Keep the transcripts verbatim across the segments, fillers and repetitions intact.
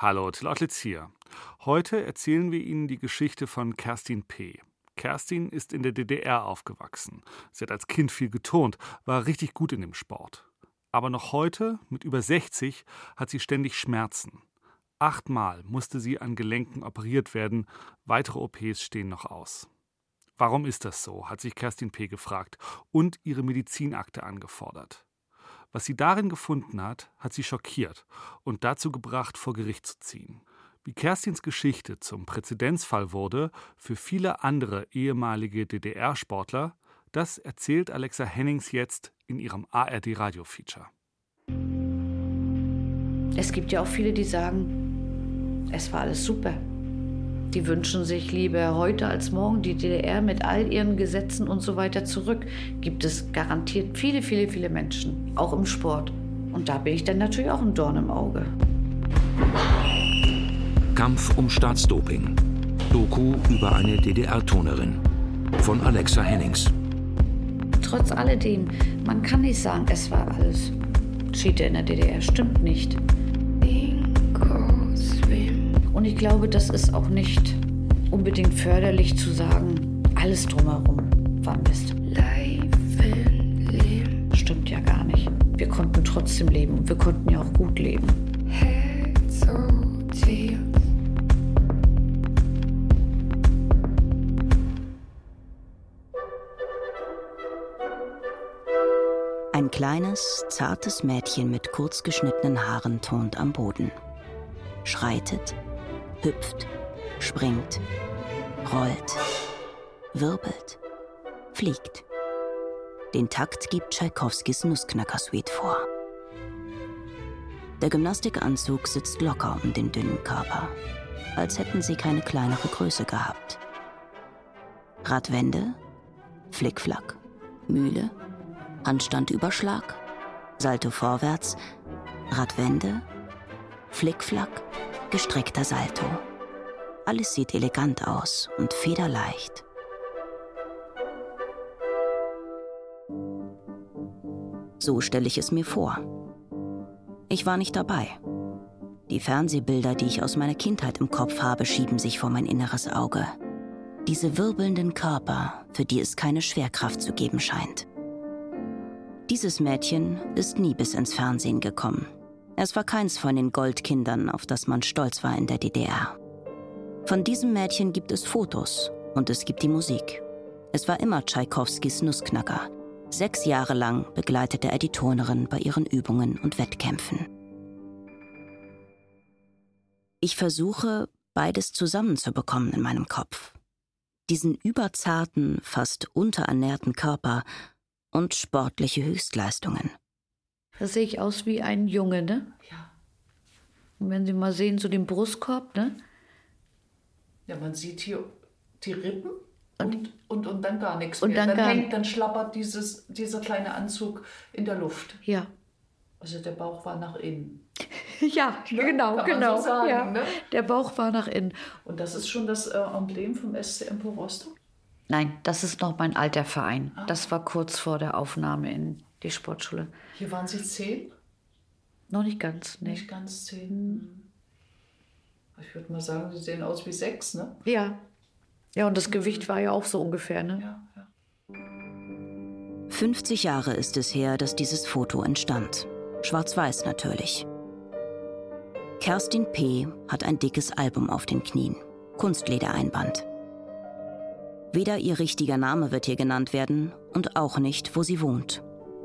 Hallo, Till Ottlitz hier. Heute erzählen wir Ihnen die Geschichte von Kerstin P. Kerstin ist in der D D R aufgewachsen. Sie hat als Kind viel geturnt, war richtig gut in dem Sport. Aber noch heute, mit über sechzig, hat sie ständig Schmerzen. Achtmal musste sie an Gelenken operiert werden, weitere O Ps stehen noch aus. Warum ist das so, hat sich Kerstin P. gefragt und ihre Medizinakte angefordert. Was sie darin gefunden hat, hat sie schockiert und dazu gebracht, vor Gericht zu ziehen. Wie Kerstins Geschichte zum Präzedenzfall wurde für viele andere ehemalige D D R-Sportler, das erzählt Alexa Hennings jetzt in ihrem A R D-Radio-Feature. Es gibt ja auch viele, die sagen, es war alles super. Die wünschen sich lieber heute als morgen die D D R mit all ihren Gesetzen und so weiter zurück. Gibt es garantiert viele, viele, viele Menschen, auch im Sport. Und da bin ich dann natürlich auch ein Dorn im Auge. Kampf um Staatsdoping. Doku über eine D D R-Turnerin. Von Alexa Hennings. Trotz alledem, man kann nicht sagen, es war alles Cheater in der D D R. Stimmt nicht. Und ich glaube, das ist auch nicht unbedingt förderlich zu sagen, alles drumherum war Mist. Stimmt ja gar nicht. Wir konnten trotzdem leben und wir konnten ja auch gut leben. Ein kleines, zartes Mädchen mit kurz geschnittenen Haaren turnt am Boden. Schreitet, hüpft, springt, rollt, wirbelt, fliegt. Den Takt gibt Tschaikowskis Nussknacker-Suite vor. Der Gymnastikanzug sitzt locker um den dünnen Körper, als hätten sie keine kleinere Größe gehabt. Radwende, Flickflack, Mühle, Handstandüberschlag, Salto vorwärts, Radwende, Flickflack, gestreckter Salto. Alles sieht elegant aus und federleicht. So stelle ich es mir vor. Ich war nicht dabei. Die Fernsehbilder, die ich aus meiner Kindheit im Kopf habe, schieben sich vor mein inneres Auge. Diese wirbelnden Körper, für die es keine Schwerkraft zu geben scheint. Dieses Mädchen ist nie bis ins Fernsehen gekommen. Es war keins von den Goldkindern, auf das man stolz war in der D D R. Von diesem Mädchen gibt es Fotos und es gibt die Musik. Es war immer Tschaikowskis Nussknacker. Sechs Jahre lang begleitete er die Turnerin bei ihren Übungen und Wettkämpfen. Ich versuche, beides zusammenzubekommen in meinem Kopf. Diesen überzarten, fast unterernährten Körper und sportliche Höchstleistungen. Da sehe ich aus wie ein Junge, ne? Ja. Und wenn Sie mal sehen, so den Brustkorb, ne? Ja, man sieht hier die Rippen und, Und- und, und dann gar nichts und mehr. dann Dann, gar- hängt, dann schlappert dieses, dieser kleine Anzug in der Luft. Ja. Also der Bauch war nach innen. Ja, genau, Kann man genau. so sagen, ja. ne? Der Bauch war nach innen. Und das ist schon das äh, Emblem vom S C M Rostock? Nein, das ist noch mein alter Verein. Ah. Das war kurz vor der Aufnahme in die Sportschule. Hier waren Sie zehn? Noch nicht ganz, nee. Nicht ganz zehn. Hm. Ich würde mal sagen, Sie sehen aus wie sechs, ne? Ja. Ja, und das Gewicht war ja auch so ungefähr, ne? Ja, ja. fünfzig Jahre ist es her, dass dieses Foto entstand. Schwarz-weiß natürlich. Kerstin P. hat ein dickes Album auf den Knien. Kunstledereinband. Weder ihr richtiger Name wird hier genannt werden und auch nicht, wo sie wohnt.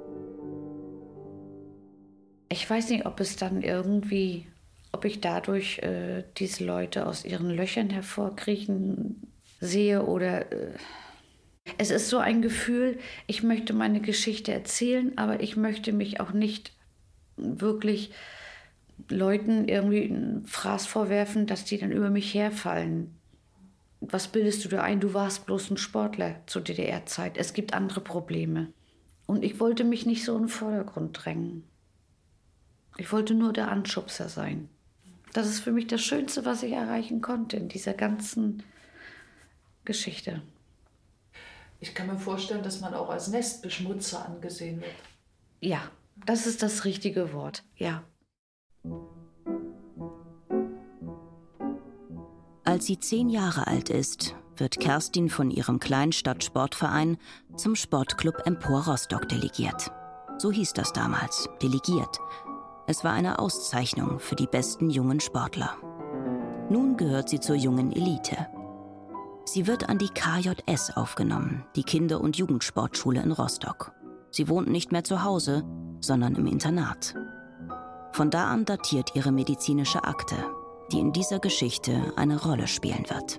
Ich weiß nicht, ob es dann irgendwie, ob ich dadurch äh, diese Leute aus ihren Löchern hervorkriechen sehe oder... Äh, es ist so ein Gefühl, ich möchte meine Geschichte erzählen, aber ich möchte mich auch nicht wirklich Leuten irgendwie einen Fraß vorwerfen, dass die dann über mich herfallen. Was bildest du da ein? Du warst bloß ein Sportler zur D D R-Zeit. Es gibt andere Probleme. Und ich wollte mich nicht so in den Vordergrund drängen. Ich wollte nur der Anschubser sein. Das ist für mich das Schönste, was ich erreichen konnte in dieser ganzen Geschichte. Ich kann mir vorstellen, dass man auch als Nestbeschmutzer angesehen wird. Ja, das ist das richtige Wort, ja. Als sie zehn Jahre alt ist, wird Kerstin von ihrem Kleinstadt-Sportverein zum Sportclub Empor Rostock delegiert. So hieß das damals, delegiert. Es war eine Auszeichnung für die besten jungen Sportler. Nun gehört sie zur jungen Elite. Sie wird an die K J S aufgenommen, die Kinder- und Jugendsportschule in Rostock. Sie wohnt nicht mehr zu Hause, sondern im Internat. Von da an datiert ihre medizinische Akte, die in dieser Geschichte eine Rolle spielen wird.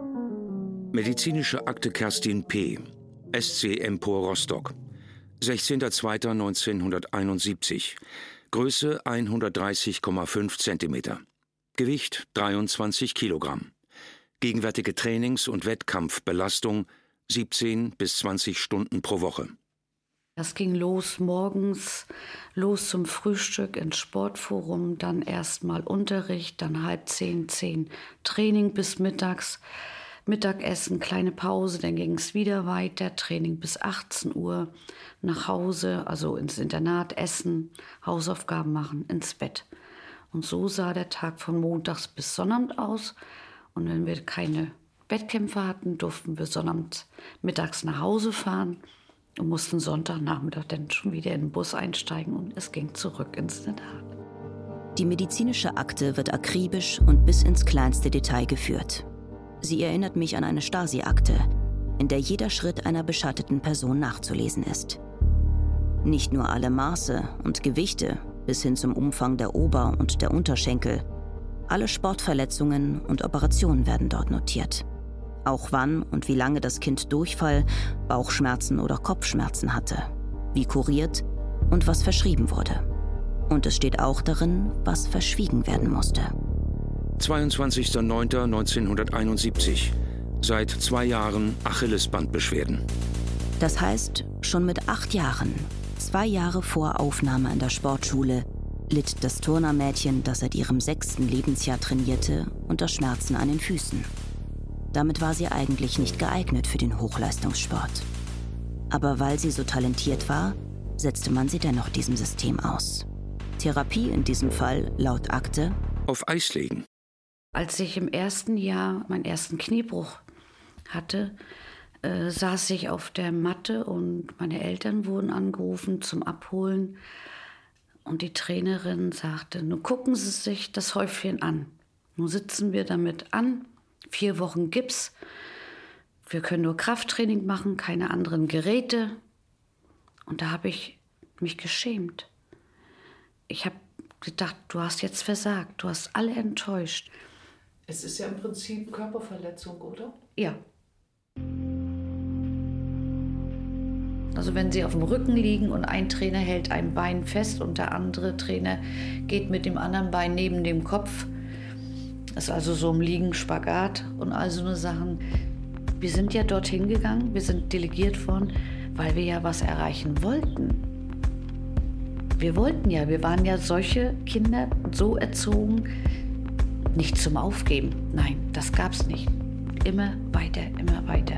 Medizinische Akte Kerstin P., S C Empor Rostock, sechzehnter zweiter neunzehnhunderteinundsiebzig, Größe hundertdreißig Komma fünf Zentimeter, Gewicht dreiundzwanzig Kilogramm, gegenwärtige Trainings- und Wettkampfbelastung siebzehn bis zwanzig Stunden pro Woche. Das ging los morgens, los zum Frühstück ins Sportforum, dann erstmal Unterricht, dann halb zehn, zehn Training bis mittags, Mittagessen, kleine Pause, dann ging es wieder weiter, Training bis achtzehn Uhr, nach Hause, also ins Internat, essen, Hausaufgaben machen, ins Bett. Und so sah der Tag von montags bis Sonnabend aus. Und wenn wir keine Wettkämpfe hatten, durften wir Sonnabend mittags nach Hause fahren und mussten Sonntagnachmittag dann schon wieder in den Bus einsteigen und es ging zurück ins Internat. Die medizinische Akte wird akribisch und bis ins kleinste Detail geführt. Sie erinnert mich an eine Stasi-Akte, in der jeder Schritt einer beschatteten Person nachzulesen ist. Nicht nur alle Maße und Gewichte bis hin zum Umfang der Ober- und der Unterschenkel. Alle Sportverletzungen und Operationen werden dort notiert. Auch wann und wie lange das Kind Durchfall, Bauchschmerzen oder Kopfschmerzen hatte, wie kuriert und was verschrieben wurde. Und es steht auch darin, was verschwiegen werden musste. zweiundzwanzigster neunter neunzehnhunderteinundsiebzig. Seit zwei Jahren Achillesbandbeschwerden. Das heißt, schon mit acht Jahren, zwei Jahre vor Aufnahme an der Sportschule, litt das Turnermädchen, das seit ihrem sechsten Lebensjahr trainierte, unter Schmerzen an den Füßen. Damit war sie eigentlich nicht geeignet für den Hochleistungssport. Aber weil sie so talentiert war, setzte man sie dennoch diesem System aus. Therapie in diesem Fall, laut Akte, auf Eis legen. Als ich im ersten Jahr meinen ersten Kniebruch hatte, äh, saß ich auf der Matte und meine Eltern wurden angerufen zum Abholen. Und die Trainerin sagte, nun gucken Sie sich das Häufchen an. Nun sitzen wir damit an, vier Wochen Gips. Wir können nur Krafttraining machen, keine anderen Geräte. Und da habe ich mich geschämt. Ich habe gedacht, du hast jetzt versagt, du hast alle enttäuscht. Es ist ja im Prinzip Körperverletzung, oder? Ja. Also wenn sie auf dem Rücken liegen und ein Trainer hält ein Bein fest und der andere Trainer geht mit dem anderen Bein neben dem Kopf. Das ist also so im Liegen Spagat und all so eine Sachen. Wir sind ja dorthin gegangen, wir sind delegiert worden, weil wir ja was erreichen wollten. Wir wollten ja, wir waren ja solche Kinder so erzogen, nicht zum Aufgeben. Nein, das gab's nicht. Immer weiter, immer weiter.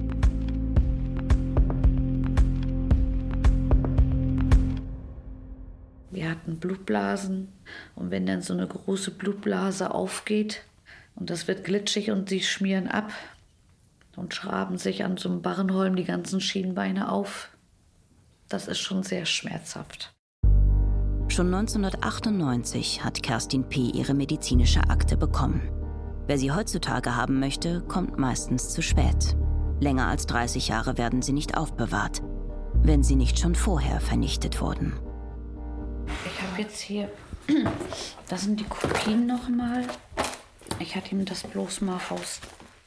Wir hatten Blutblasen und wenn dann so eine große Blutblase aufgeht und das wird glitschig und sie schmieren ab und schraben sich an so einem Barrenholm die ganzen Schienbeine auf, das ist schon sehr schmerzhaft. Schon neunzehnhundertachtundneunzig hat Kerstin P. ihre medizinische Akte bekommen. Wer sie heutzutage haben möchte, kommt meistens zu spät. Länger als dreißig Jahre werden sie nicht aufbewahrt, wenn sie nicht schon vorher vernichtet wurden. Ich habe jetzt hier, das sind die Kopien nochmal. Ich hatte ihm das bloß mal raus.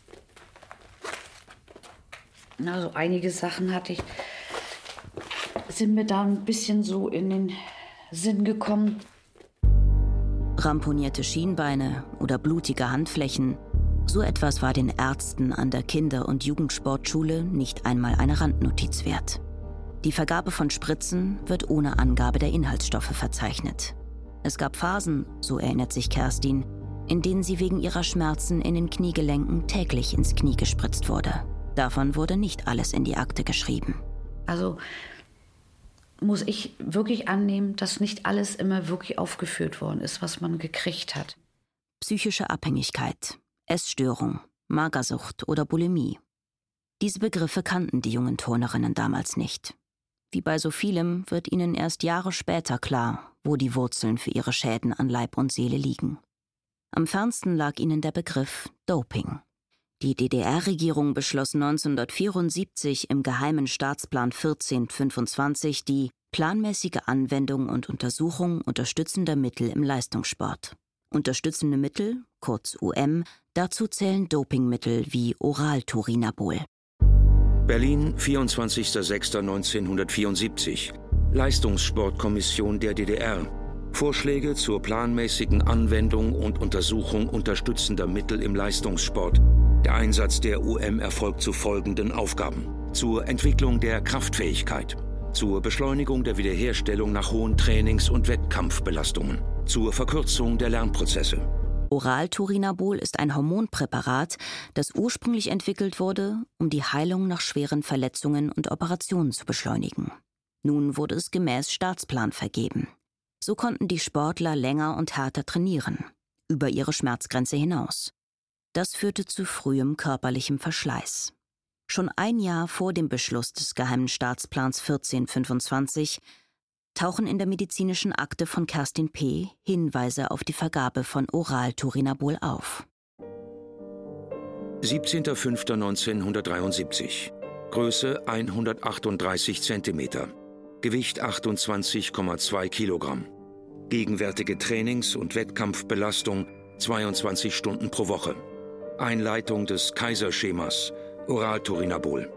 Also einige Sachen hatte ich, sind mir da ein bisschen so in den Sinn gekommen. Ramponierte Schienbeine oder blutige Handflächen, so etwas war den Ärzten an der Kinder- und Jugendsportschule nicht einmal eine Randnotiz wert. Die Vergabe von Spritzen wird ohne Angabe der Inhaltsstoffe verzeichnet. Es gab Phasen, so erinnert sich Kerstin, in denen sie wegen ihrer Schmerzen in den Kniegelenken täglich ins Knie gespritzt wurde. Davon wurde nicht alles in die Akte geschrieben. Also muss ich wirklich annehmen, dass nicht alles immer wirklich aufgeführt worden ist, was man gekriegt hat. Psychische Abhängigkeit, Essstörung, Magersucht oder Bulimie. Diese Begriffe kannten die jungen Turnerinnen damals nicht. Wie bei so vielem wird ihnen erst Jahre später klar, wo die Wurzeln für ihre Schäden an Leib und Seele liegen. Am fernsten lag ihnen der Begriff Doping. Die D D R-Regierung beschloss neunzehnhundertvierundsiebzig im Geheimen Staatsplan vierzehn fünfundzwanzig die planmäßige Anwendung und Untersuchung unterstützender Mittel im Leistungssport. Unterstützende Mittel, kurz U M, dazu zählen Dopingmittel wie Oral-Turinabol. Berlin, vierundzwanzigster sechster neunzehnhundertvierundsiebzig. Leistungssportkommission der D D R. Vorschläge zur planmäßigen Anwendung und Untersuchung unterstützender Mittel im Leistungssport. Der Einsatz der U M erfolgt zu folgenden Aufgaben: zur Entwicklung der Kraftfähigkeit, zur Beschleunigung der Wiederherstellung nach hohen Trainings- und Wettkampfbelastungen, zur Verkürzung der Lernprozesse. Oral-Turinabol ist ein Hormonpräparat, das ursprünglich entwickelt wurde, um die Heilung nach schweren Verletzungen und Operationen zu beschleunigen. Nun wurde es gemäß Staatsplan vergeben. So konnten die Sportler länger und härter trainieren, über ihre Schmerzgrenze hinaus. Das führte zu frühem körperlichem Verschleiß. Schon ein Jahr vor dem Beschluss des Geheimen Staatsplans vierzehn fünfundzwanzig tauchen in der medizinischen Akte von Kerstin P. Hinweise auf die Vergabe von Oral-Turinabol auf. siebzehnter fünfter neunzehnhundertdreiundsiebzig. Größe hundertachtunddreißig Zentimeter. Gewicht achtundzwanzig Komma zwei Kilogramm. Gegenwärtige Trainings- und Wettkampfbelastung zweiundzwanzig Stunden pro Woche. Einleitung des Kaiser-Schemas, Oral-Turinabol.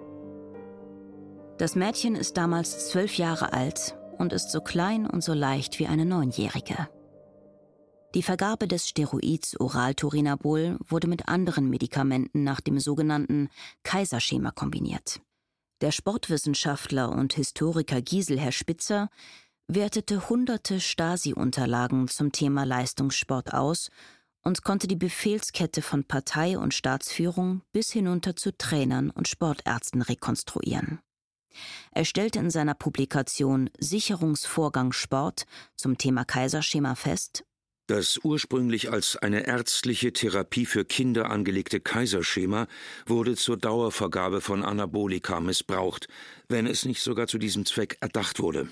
Das Mädchen ist damals zwölf Jahre alt und ist so klein und so leicht wie eine Neunjährige. Die Vergabe des Steroids Oral-Turinabol wurde mit anderen Medikamenten nach dem sogenannten Kaiser-Schema kombiniert. Der Sportwissenschaftler und Historiker Giselher Spitzer wertete hunderte Stasi-Unterlagen zum Thema Leistungssport aus und konnte die Befehlskette von Partei und Staatsführung bis hinunter zu Trainern und Sportärzten rekonstruieren. Er stellte in seiner Publikation Sicherungsvorgang Sport zum Thema Kaiserschema fest: Das ursprünglich als eine ärztliche Therapie für Kinder angelegte Kaiserschema wurde zur Dauervergabe von Anabolika missbraucht, wenn es nicht sogar zu diesem Zweck erdacht wurde.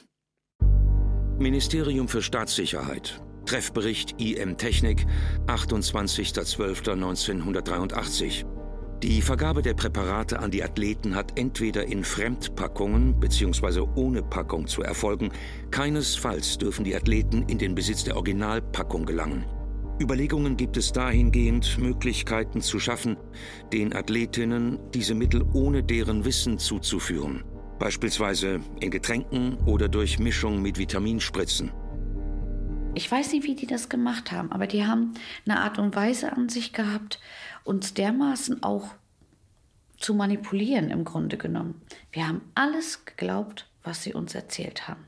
Ministerium für Staatssicherheit. Treffbericht I M Technik, achtundzwanzigster zwölfter neunzehnhundertdreiundachtzig. Die Vergabe der Präparate an die Athleten hat entweder in Fremdpackungen bzw. ohne Packung zu erfolgen. Keinesfalls dürfen die Athleten in den Besitz der Originalpackung gelangen. Überlegungen gibt es dahingehend, Möglichkeiten zu schaffen, den Athletinnen diese Mittel ohne deren Wissen zuzuführen. Beispielsweise in Getränken oder durch Mischung mit Vitaminspritzen. Ich weiß nicht, wie die das gemacht haben, aber die haben eine Art und Weise an sich gehabt, uns dermaßen auch zu manipulieren im Grunde genommen. Wir haben alles geglaubt, was sie uns erzählt haben.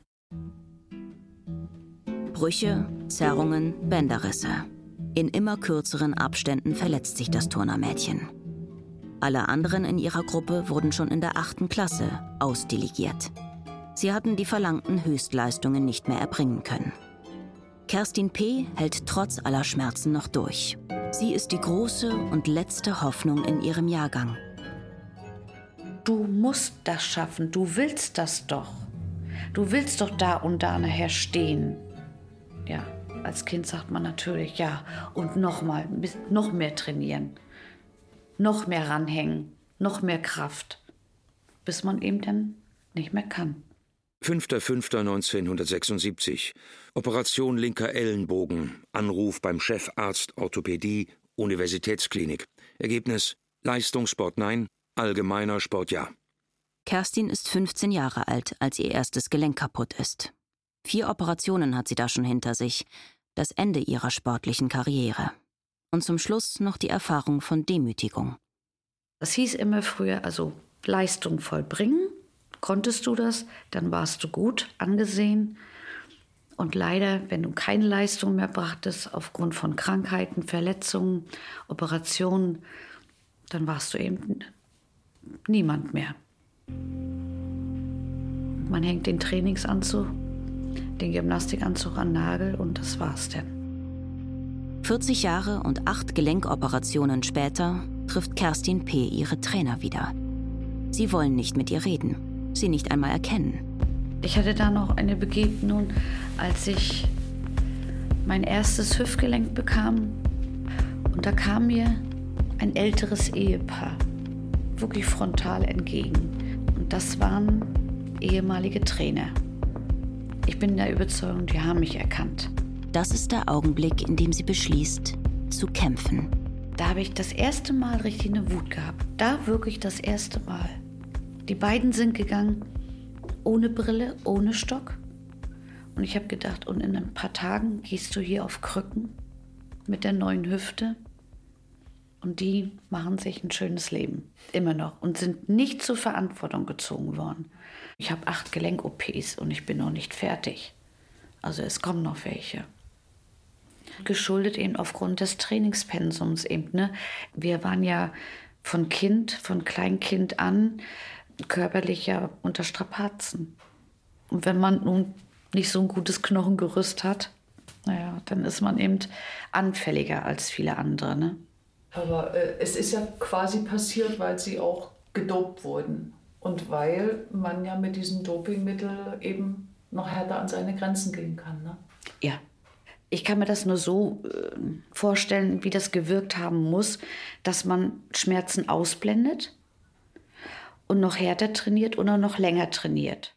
Brüche, Zerrungen, Bänderrisse. In immer kürzeren Abständen verletzt sich das Turnermädchen. Alle anderen in ihrer Gruppe wurden schon in der achten Klasse ausdelegiert. Sie hatten die verlangten Höchstleistungen nicht mehr erbringen können. Kerstin P. hält trotz aller Schmerzen noch durch. Sie ist die große und letzte Hoffnung in ihrem Jahrgang. Du musst das schaffen, du willst das doch. Du willst doch da und da nachher stehen. Ja, als Kind sagt man natürlich, ja, und nochmal, noch mehr trainieren, noch mehr ranhängen, noch mehr Kraft, bis man eben dann nicht mehr kann. fünfter fünfter neunzehnhundertsechsundsiebzig. Operation linker Ellenbogen. Anruf beim Chefarzt Orthopädie, Universitätsklinik. Ergebnis: Leistungssport nein, allgemeiner Sport ja. Kerstin ist fünfzehn Jahre alt, als ihr erstes Gelenk kaputt ist. Vier Operationen hat sie da schon hinter sich. Das Ende ihrer sportlichen Karriere. Und zum Schluss noch die Erfahrung von Demütigung. Das hieß immer früher, also Leistung vollbringen. Konntest du das, dann warst du gut angesehen. Und leider, wenn du keine Leistung mehr brachtest, aufgrund von Krankheiten, Verletzungen, Operationen, dann warst du eben niemand mehr. Man hängt den Trainingsanzug, den Gymnastikanzug an den Nagel und das war's dann. vierzig Jahre und acht Gelenkoperationen später trifft Kerstin P. ihre Trainer wieder. Sie wollen nicht mit ihr reden, sie nicht einmal erkennen. Ich hatte da noch eine Begegnung, als ich mein erstes Hüftgelenk bekam. Und da kam mir ein älteres Ehepaar wirklich frontal entgegen. Und das waren ehemalige Trainer. Ich bin der Überzeugung, die haben mich erkannt. Das ist der Augenblick, in dem sie beschließt, zu kämpfen. Da habe ich das erste Mal richtig eine Wut gehabt. Da wirklich das erste Mal. Die beiden sind gegangen, ohne Brille, ohne Stock. Und ich habe gedacht, und in ein paar Tagen gehst du hier auf Krücken mit der neuen Hüfte. Und die machen sich ein schönes Leben, immer noch. Und sind nicht zur Verantwortung gezogen worden. Ich habe acht Gelenk-O Ps und ich bin noch nicht fertig. Also es kommen noch welche. Geschuldet eben aufgrund des Trainingspensums eben, ne? Wir waren ja von Kind, von Kleinkind an körperlich ja unter Strapazen. Und wenn man nun nicht so ein gutes Knochengerüst hat, naja, dann ist man eben anfälliger als viele andere, ne? Aber äh, es ist ja quasi passiert, weil sie auch gedopt wurden. Und weil man ja mit diesem Dopingmittel eben noch härter an seine Grenzen gehen kann, ne? Ja. Ich kann mir das nur so äh, vorstellen, wie das gewirkt haben muss, dass man Schmerzen ausblendet und noch härter trainiert oder noch länger trainiert.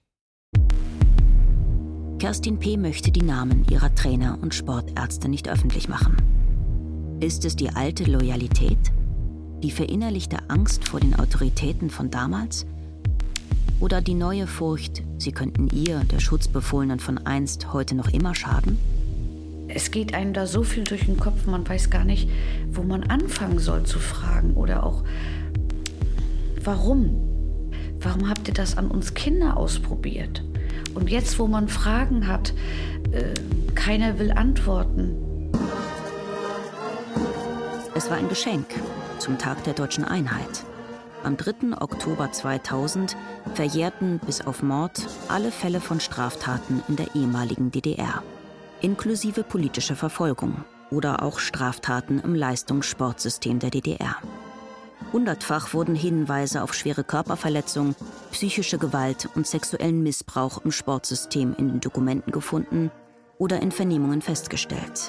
Kerstin P. möchte die Namen ihrer Trainer und Sportärzte nicht öffentlich machen. Ist es die alte Loyalität? Die verinnerlichte Angst vor den Autoritäten von damals? Oder die neue Furcht, sie könnten ihr, der Schutzbefohlenen von einst, heute noch immer schaden? Es geht einem da so viel durch den Kopf, man weiß gar nicht, wo man anfangen soll zu fragen. Oder auch, warum? Warum habt ihr das an uns Kinder ausprobiert? Und jetzt, wo man Fragen hat, äh, keiner will antworten. Es war ein Geschenk zum Tag der Deutschen Einheit. Am dritten Oktober zweitausend verjährten bis auf Mord alle Fälle von Straftaten in der ehemaligen D D R. Inklusive politischer Verfolgung oder auch Straftaten im Leistungssportsystem der D D R. Hundertfach wurden Hinweise auf schwere Körperverletzung, psychische Gewalt und sexuellen Missbrauch im Sportsystem in den Dokumenten gefunden oder in Vernehmungen festgestellt.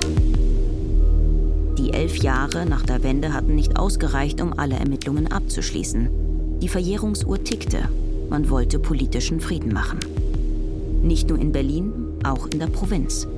Die elf Jahre nach der Wende hatten nicht ausgereicht, um alle Ermittlungen abzuschließen. Die Verjährungsuhr tickte. Man wollte politischen Frieden machen. Nicht nur in Berlin, auch in der Provinz.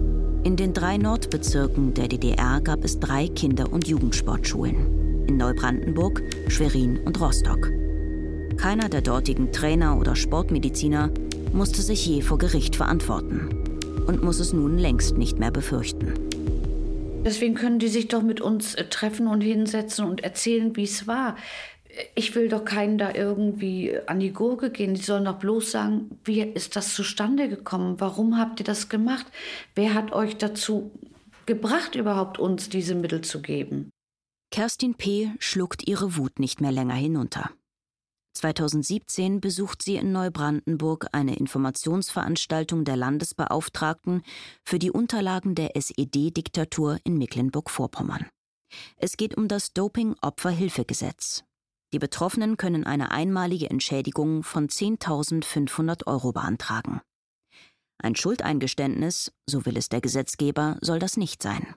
In den drei Nordbezirken der D D R gab es drei Kinder- und Jugendsportschulen. In Neubrandenburg, Schwerin und Rostock. Keiner der dortigen Trainer oder Sportmediziner musste sich je vor Gericht verantworten und muss es nun längst nicht mehr befürchten. Deswegen können die sich doch mit uns treffen und hinsetzen und erzählen, wie es war. Ich will doch keinen da irgendwie an die Gurgel gehen. Die sollen doch bloß sagen, wie ist das zustande gekommen? Warum habt ihr das gemacht? Wer hat euch dazu gebracht, überhaupt uns diese Mittel zu geben? Kerstin P. schluckt ihre Wut nicht mehr länger hinunter. zweitausendsiebzehn besucht sie in Neubrandenburg eine Informationsveranstaltung der Landesbeauftragten für die Unterlagen der S E D-Diktatur in Mecklenburg-Vorpommern. Es geht um das Doping-Opferhilfegesetz. Die Betroffenen können eine einmalige Entschädigung von zehntausendfünfhundert Euro beantragen. Ein Schuldeingeständnis, so will es der Gesetzgeber, soll das nicht sein.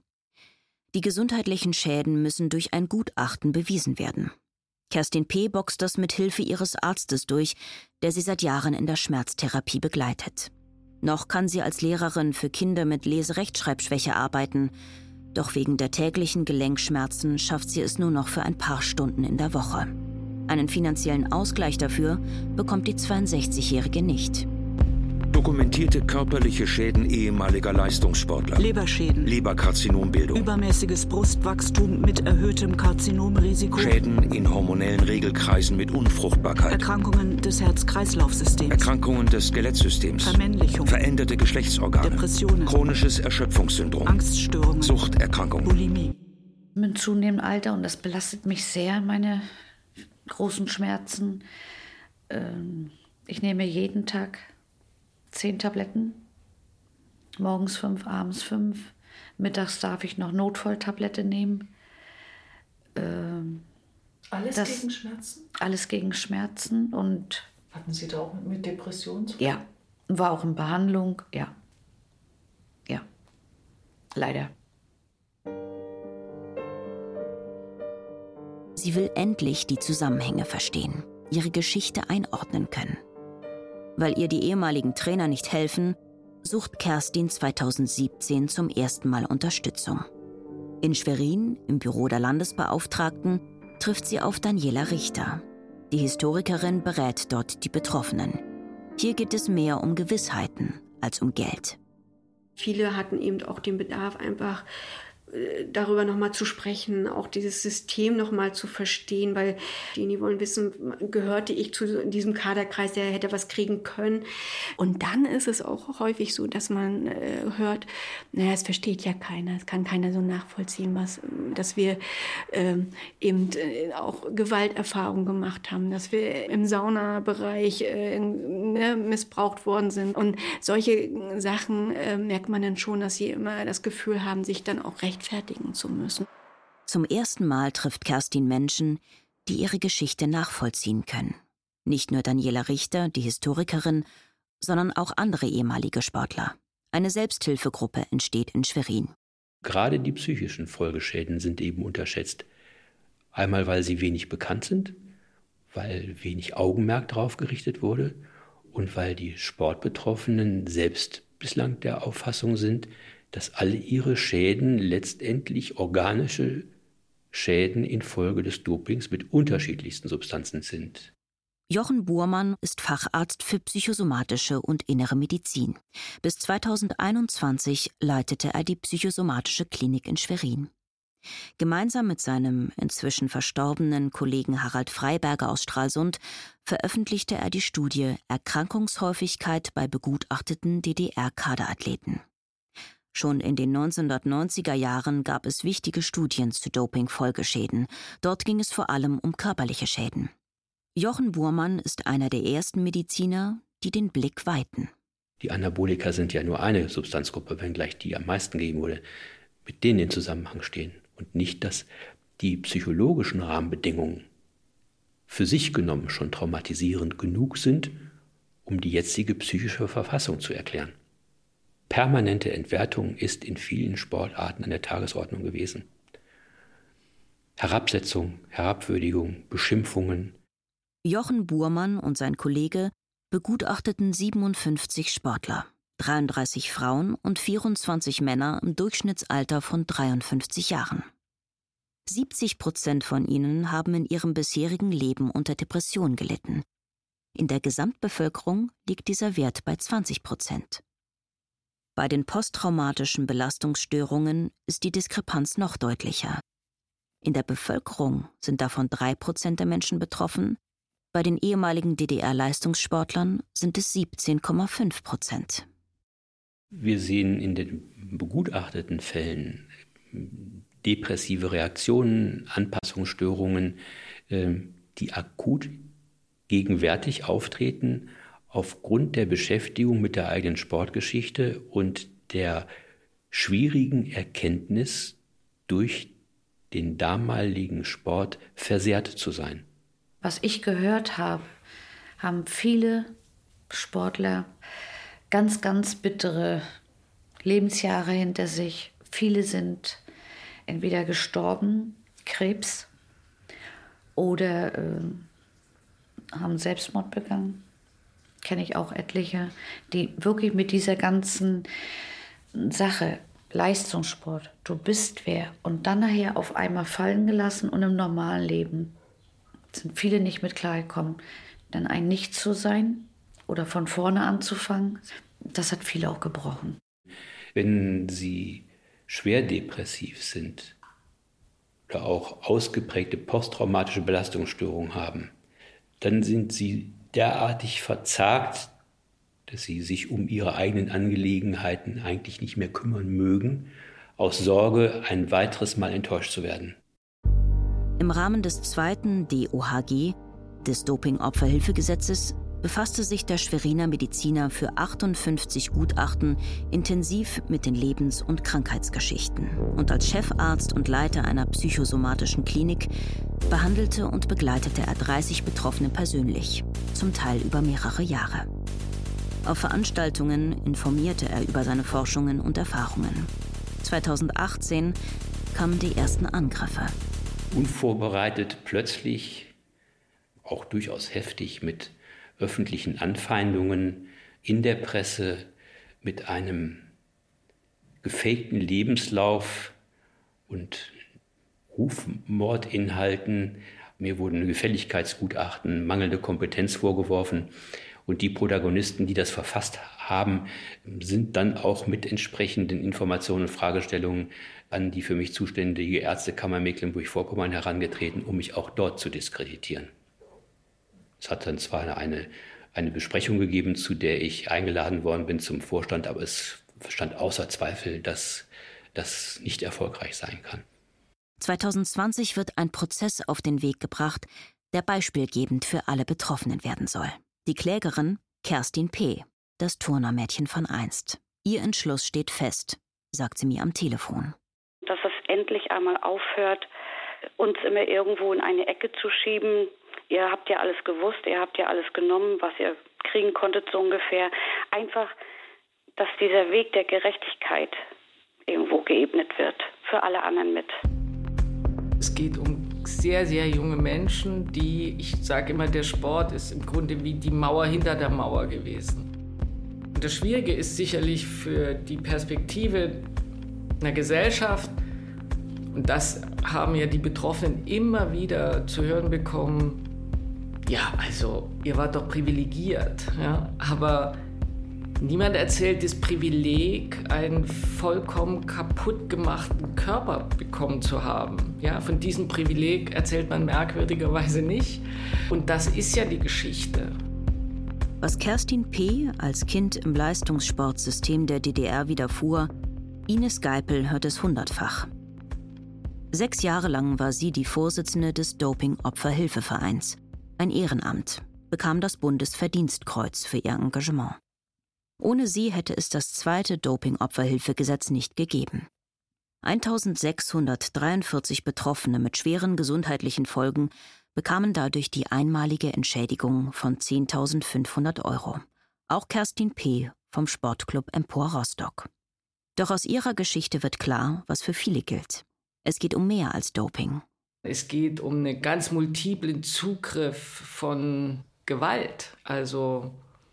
Die gesundheitlichen Schäden müssen durch ein Gutachten bewiesen werden. Kerstin P. boxt das mit Hilfe ihres Arztes durch, der sie seit Jahren in der Schmerztherapie begleitet. Noch kann sie als Lehrerin für Kinder mit Lese-Rechtschreibschwäche arbeiten, doch wegen der täglichen Gelenkschmerzen schafft sie es nur noch für ein paar Stunden in der Woche. Einen finanziellen Ausgleich dafür bekommt die zweiundsechzigjährige nicht. Dokumentierte körperliche Schäden ehemaliger Leistungssportler. Leberschäden. Leberkarzinombildung. Übermäßiges Brustwachstum mit erhöhtem Karzinomrisiko. Schäden in hormonellen Regelkreisen mit Unfruchtbarkeit. Erkrankungen des Herz-Kreislauf-Systems. Erkrankungen des Skelettsystems. Vermännlichung. Veränderte Geschlechtsorgane. Depressionen. Chronisches Erschöpfungssyndrom. Angststörungen. Suchterkrankungen. Bulimie. Mit zunehmendem Alter, und das belastet mich sehr, meine großen Schmerzen. Ich nehme jeden Tag zehn Tabletten, morgens fünf, abends fünf, Mittags darf ich noch Notfalltablette nehmen. Ähm, alles das, gegen Schmerzen? Alles gegen Schmerzen. Und hatten Sie da auch mit Depressionen zu tun? Ja, war auch in Behandlung, ja. Ja, leider. Sie will endlich die Zusammenhänge verstehen, ihre Geschichte einordnen können. Weil ihr die ehemaligen Trainer nicht helfen, sucht Kerstin zweitausendsiebzehn zum ersten Mal Unterstützung. In Schwerin, im Büro der Landesbeauftragten, trifft sie auf Daniela Richter. Die Historikerin berät dort die Betroffenen. Hier geht es mehr um Gewissheiten als um Geld. Viele hatten eben auch den Bedarf, einfach darüber nochmal zu sprechen, auch dieses System nochmal zu verstehen, weil die wollen wissen, gehörte ich zu diesem Kaderkreis, der hätte was kriegen können. Und dann ist es auch häufig so, dass man äh, hört, naja, es versteht ja keiner, es kann keiner so nachvollziehen, was, dass wir äh, eben äh, auch Gewalterfahrungen gemacht haben, dass wir im Saunabereich äh, ne, missbraucht worden sind. Und solche Sachen äh, merkt man dann schon, dass sie immer das Gefühl haben, sich dann auch recht rechtfertigen zu müssen. Zum ersten Mal trifft Kerstin Menschen, die ihre Geschichte nachvollziehen können. Nicht nur Daniela Richter, die Historikerin, sondern auch andere ehemalige Sportler. Eine Selbsthilfegruppe entsteht in Schwerin. Gerade die psychischen Folgeschäden sind eben unterschätzt. Einmal, weil sie wenig bekannt sind, weil wenig Augenmerk darauf gerichtet wurde und weil die Sportbetroffenen selbst bislang der Auffassung sind, dass alle ihre Schäden letztendlich organische Schäden infolge des Dopings mit unterschiedlichsten Substanzen sind. Jochen Buhrmann ist Facharzt für psychosomatische und innere Medizin. Bis zweitausendeinundzwanzig leitete er die psychosomatische Klinik in Schwerin. Gemeinsam mit seinem inzwischen verstorbenen Kollegen Harald Freiberger aus Stralsund veröffentlichte er die Studie Erkrankungshäufigkeit bei begutachteten D D R-Kaderathleten. Schon in den neunzehnhundertneunziger Jahren gab es wichtige Studien zu Doping-Folgeschäden. Dort ging es vor allem um körperliche Schäden. Jochen Buhrmann ist einer der ersten Mediziner, die den Blick weiten. Die Anabolika sind ja nur eine Substanzgruppe, wenngleich die am meisten gegeben wurde, mit denen in Zusammenhang stehen. Und nicht, dass die psychologischen Rahmenbedingungen für sich genommen schon traumatisierend genug sind, um die jetzige psychische Verfassung zu erklären. Permanente Entwertung ist in vielen Sportarten an der Tagesordnung gewesen. Herabsetzung, Herabwürdigung, Beschimpfungen. Jochen Buhrmann und sein Kollege begutachteten siebenundfünfzig Sportler, dreiunddreißig Frauen und vierundzwanzig Männer im Durchschnittsalter von dreiundfünfzig Jahren. siebzig Prozent von ihnen haben in ihrem bisherigen Leben unter Depression gelitten. In der Gesamtbevölkerung liegt dieser Wert bei zwanzig Prozent. Bei den posttraumatischen Belastungsstörungen ist die Diskrepanz noch deutlicher. In der Bevölkerung sind davon drei Prozent der Menschen betroffen, bei den ehemaligen D D R-Leistungssportlern sind es siebzehn Komma fünf Prozent. Wir sehen in den begutachteten Fällen depressive Reaktionen, Anpassungsstörungen, die akut gegenwärtig auftreten, aufgrund der Beschäftigung mit der eigenen Sportgeschichte und der schwierigen Erkenntnis, durch den damaligen Sport versehrt zu sein. Was ich gehört habe, haben viele Sportler ganz, ganz bittere Lebensjahre hinter sich. Viele sind entweder gestorben, Krebs, oder äh, haben Selbstmord begangen. Kenne ich auch etliche, die wirklich mit dieser ganzen Sache, Leistungssport, du bist wer, und dann nachher auf einmal fallen gelassen und im normalen Leben sind viele nicht mit klargekommen. Dann ein Nichts zu sein oder von vorne anzufangen, das hat viele auch gebrochen. Wenn Sie schwer depressiv sind oder auch ausgeprägte posttraumatische Belastungsstörungen haben, dann sind Sie derartig verzagt, dass sie sich um ihre eigenen Angelegenheiten eigentlich nicht mehr kümmern mögen, aus Sorge, ein weiteres Mal enttäuscht zu werden. Im Rahmen des zweiten D O H G, des Doping-Opferhilfegesetzes, befasste sich der Schweriner Mediziner für achtundfünfzig Gutachten intensiv mit den Lebens- und Krankheitsgeschichten. Und als Chefarzt und Leiter einer psychosomatischen Klinik behandelte und begleitete er dreißig Betroffene persönlich, zum Teil über mehrere Jahre. Auf Veranstaltungen informierte er über seine Forschungen und Erfahrungen. zweitausendachtzehn kamen die ersten Angriffe. Unvorbereitet, plötzlich, auch durchaus heftig, mit öffentlichen Anfeindungen in der Presse, mit einem gefakten Lebenslauf und Rufmordinhalten. Mir wurden Gefälligkeitsgutachten, mangelnde Kompetenz vorgeworfen. Und die Protagonisten, die das verfasst haben, sind dann auch mit entsprechenden Informationen und Fragestellungen an die für mich zuständige Ärztekammer Mecklenburg-Vorpommern herangetreten, um mich auch dort zu diskreditieren. Es hat dann zwar eine, eine Besprechung gegeben, zu der ich eingeladen worden bin zum Vorstand, aber es stand außer Zweifel, dass das nicht erfolgreich sein kann. zweitausendzwanzig wird ein Prozess auf den Weg gebracht, der beispielgebend für alle Betroffenen werden soll. Die Klägerin Kerstin P., das Turnermädchen von einst. Ihr Entschluss steht fest, sagt sie mir am Telefon. Dass es endlich einmal aufhört, uns immer irgendwo in eine Ecke zu schieben. Ihr habt ja alles gewusst, ihr habt ja alles genommen, was ihr kriegen konntet, so ungefähr. Einfach, dass dieser Weg der Gerechtigkeit irgendwo geebnet wird, für alle anderen mit. Es geht um sehr, sehr junge Menschen, die, ich sage immer, der Sport ist im Grunde wie die Mauer hinter der Mauer gewesen. Und das Schwierige ist sicherlich für die Perspektive einer Gesellschaft, und das haben ja die Betroffenen immer wieder zu hören bekommen, ja, also, ihr wart doch privilegiert, ja, aber niemand erzählt das Privileg, einen vollkommen kaputt gemachten Körper bekommen zu haben. Ja, von diesem Privileg erzählt man merkwürdigerweise nicht. Und das ist ja die Geschichte. Was Kerstin P. als Kind im Leistungssportsystem der D D R widerfuhr, Ines Geipel hört es hundertfach. Sechs Jahre lang war sie die Vorsitzende des Doping-Opferhilfevereins, ein Ehrenamt, bekam das Bundesverdienstkreuz für ihr Engagement. Ohne sie hätte es das zweite Doping-Opferhilfegesetz nicht gegeben. eintausendsechshundertdreiundvierzig Betroffene mit schweren gesundheitlichen Folgen bekamen dadurch die einmalige Entschädigung von zehntausendfünfhundert Euro. Auch Kerstin P. vom Sportclub Empor Rostock. Doch aus ihrer Geschichte wird klar, was für viele gilt. Es geht um mehr als Doping. Es geht um einen ganz multiplen Zugriff von Gewalt, also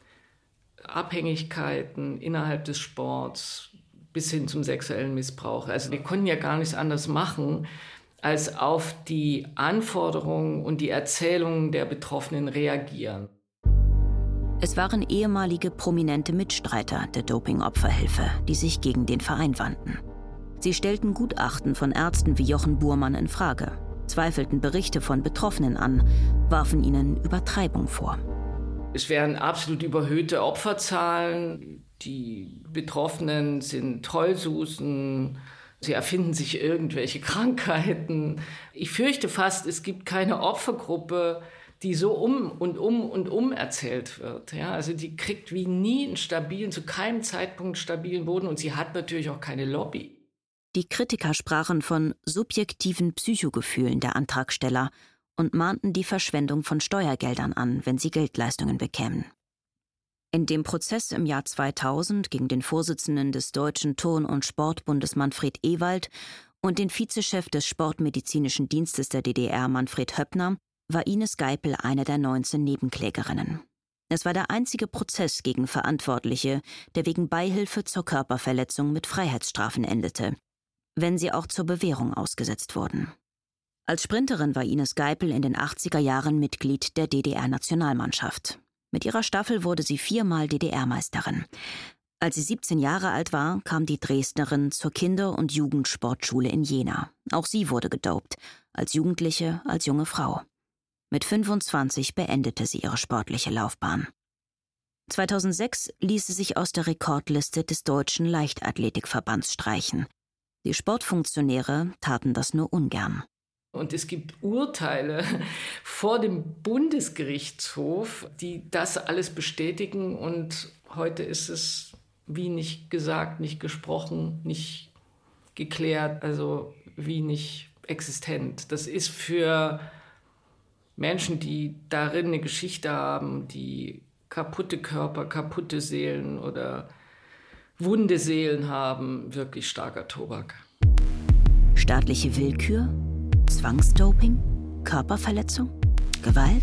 Abhängigkeiten innerhalb des Sports bis hin zum sexuellen Missbrauch. Also wir konnten ja gar nichts anderes machen, als auf die Anforderungen und die Erzählungen der Betroffenen reagieren. Es waren ehemalige prominente Mitstreiter der Doping-Opferhilfe, die sich gegen den Verein wandten. Sie stellten Gutachten von Ärzten wie Jochen Buhrmann in Frage, zweifelten Berichte von Betroffenen an, warfen ihnen Übertreibung vor. Es wären absolut überhöhte Opferzahlen. Die Betroffenen sind Heulsusen. Sie erfinden sich irgendwelche Krankheiten. Ich fürchte fast, es gibt keine Opfergruppe, die so um und um und um erzählt wird. Ja, also die kriegt wie nie einen stabilen, zu keinem Zeitpunkt stabilen Boden. Und sie hat natürlich auch keine Lobby. Die Kritiker sprachen von subjektiven Psychogefühlen der Antragsteller und mahnten die Verschwendung von Steuergeldern an, wenn sie Geldleistungen bekämen. In dem Prozess im Jahr zweitausend gegen den Vorsitzenden des Deutschen Turn- und Sportbundes Manfred Ewald und den Vizechef des Sportmedizinischen Dienstes der D D R Manfred Höppner war Ines Geipel eine der neunzehn Nebenklägerinnen. Es war der einzige Prozess gegen Verantwortliche, der wegen Beihilfe zur Körperverletzung mit Freiheitsstrafen endete, wenn sie auch zur Bewährung ausgesetzt wurden. Als Sprinterin war Ines Geipel in den achtziger Jahren Mitglied der D D R-Nationalmannschaft. Mit ihrer Staffel wurde sie viermal D D R-Meisterin. Als sie siebzehn Jahre alt war, kam die Dresdnerin zur Kinder- und Jugendsportschule in Jena. Auch sie wurde gedopt, als Jugendliche, als junge Frau. Mit fünfundzwanzig beendete sie ihre sportliche Laufbahn. zweitausendsechs ließ sie sich aus der Rekordliste des Deutschen Leichtathletikverbands streichen. Die Sportfunktionäre taten das nur ungern. Und es gibt Urteile vor dem Bundesgerichtshof, die das alles bestätigen. Und heute ist es wie nicht gesagt, nicht gesprochen, nicht geklärt, also wie nicht existent. Das ist für Menschen, die darin eine Geschichte haben, die kaputte Körper, kaputte Seelen oder wunde Seelen haben, wirklich starker Tobak. Staatliche Willkür? Zwangsdoping? Körperverletzung? Gewalt?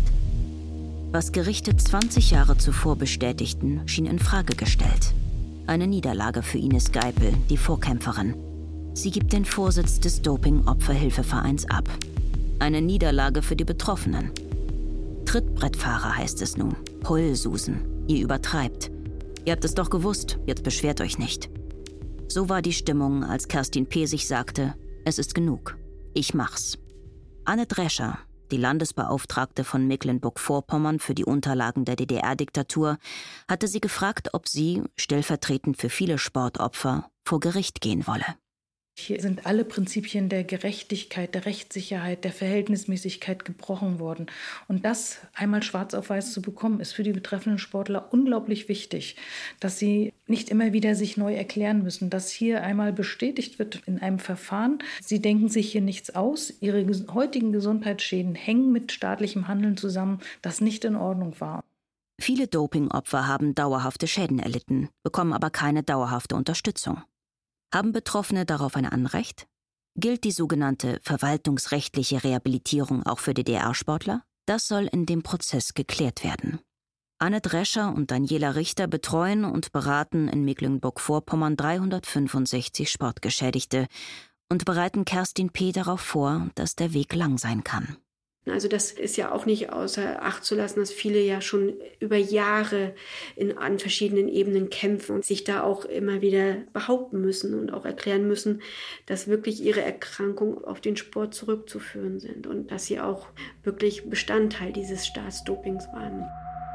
Was Gerichte zwanzig Jahre zuvor bestätigten, schien in Frage gestellt. Eine Niederlage für Ines Geipel, die Vorkämpferin. Sie gibt den Vorsitz des Doping-Opferhilfevereins ab. Eine Niederlage für die Betroffenen. Trittbrettfahrer heißt es nun. Heulsusen. Ihr übertreibt. Ihr habt es doch gewusst, jetzt beschwert euch nicht. So war die Stimmung, als Kerstin P. sich sagte, es ist genug. Ich mach's. Anne Drescher, die Landesbeauftragte von Mecklenburg-Vorpommern für die Unterlagen der D D R-Diktatur, hatte sie gefragt, ob sie, stellvertretend für viele Sportopfer, vor Gericht gehen wolle. Hier sind alle Prinzipien der Gerechtigkeit, der Rechtssicherheit, der Verhältnismäßigkeit gebrochen worden. Und das einmal schwarz auf weiß zu bekommen, ist für die betreffenden Sportler unglaublich wichtig, dass sie nicht immer wieder sich neu erklären müssen, dass hier einmal bestätigt wird in einem Verfahren. Sie denken sich hier nichts aus. Ihre heutigen Gesundheitsschäden hängen mit staatlichem Handeln zusammen, das nicht in Ordnung war. Viele Dopingopfer haben dauerhafte Schäden erlitten, bekommen aber keine dauerhafte Unterstützung. Haben Betroffene darauf ein Anrecht? Gilt die sogenannte verwaltungsrechtliche Rehabilitierung auch für D D R-Sportler? Das soll in dem Prozess geklärt werden. Anne Drescher und Daniela Richter betreuen und beraten in Mecklenburg-Vorpommern dreihundertfünfundsechzig Sportgeschädigte und bereiten Kerstin P. darauf vor, dass der Weg lang sein kann. Also das ist ja auch nicht außer Acht zu lassen, dass viele ja schon über Jahre in, an verschiedenen Ebenen kämpfen und sich da auch immer wieder behaupten müssen und auch erklären müssen, dass wirklich ihre Erkrankungen auf den Sport zurückzuführen sind und dass sie auch wirklich Bestandteil dieses Staatsdopings waren.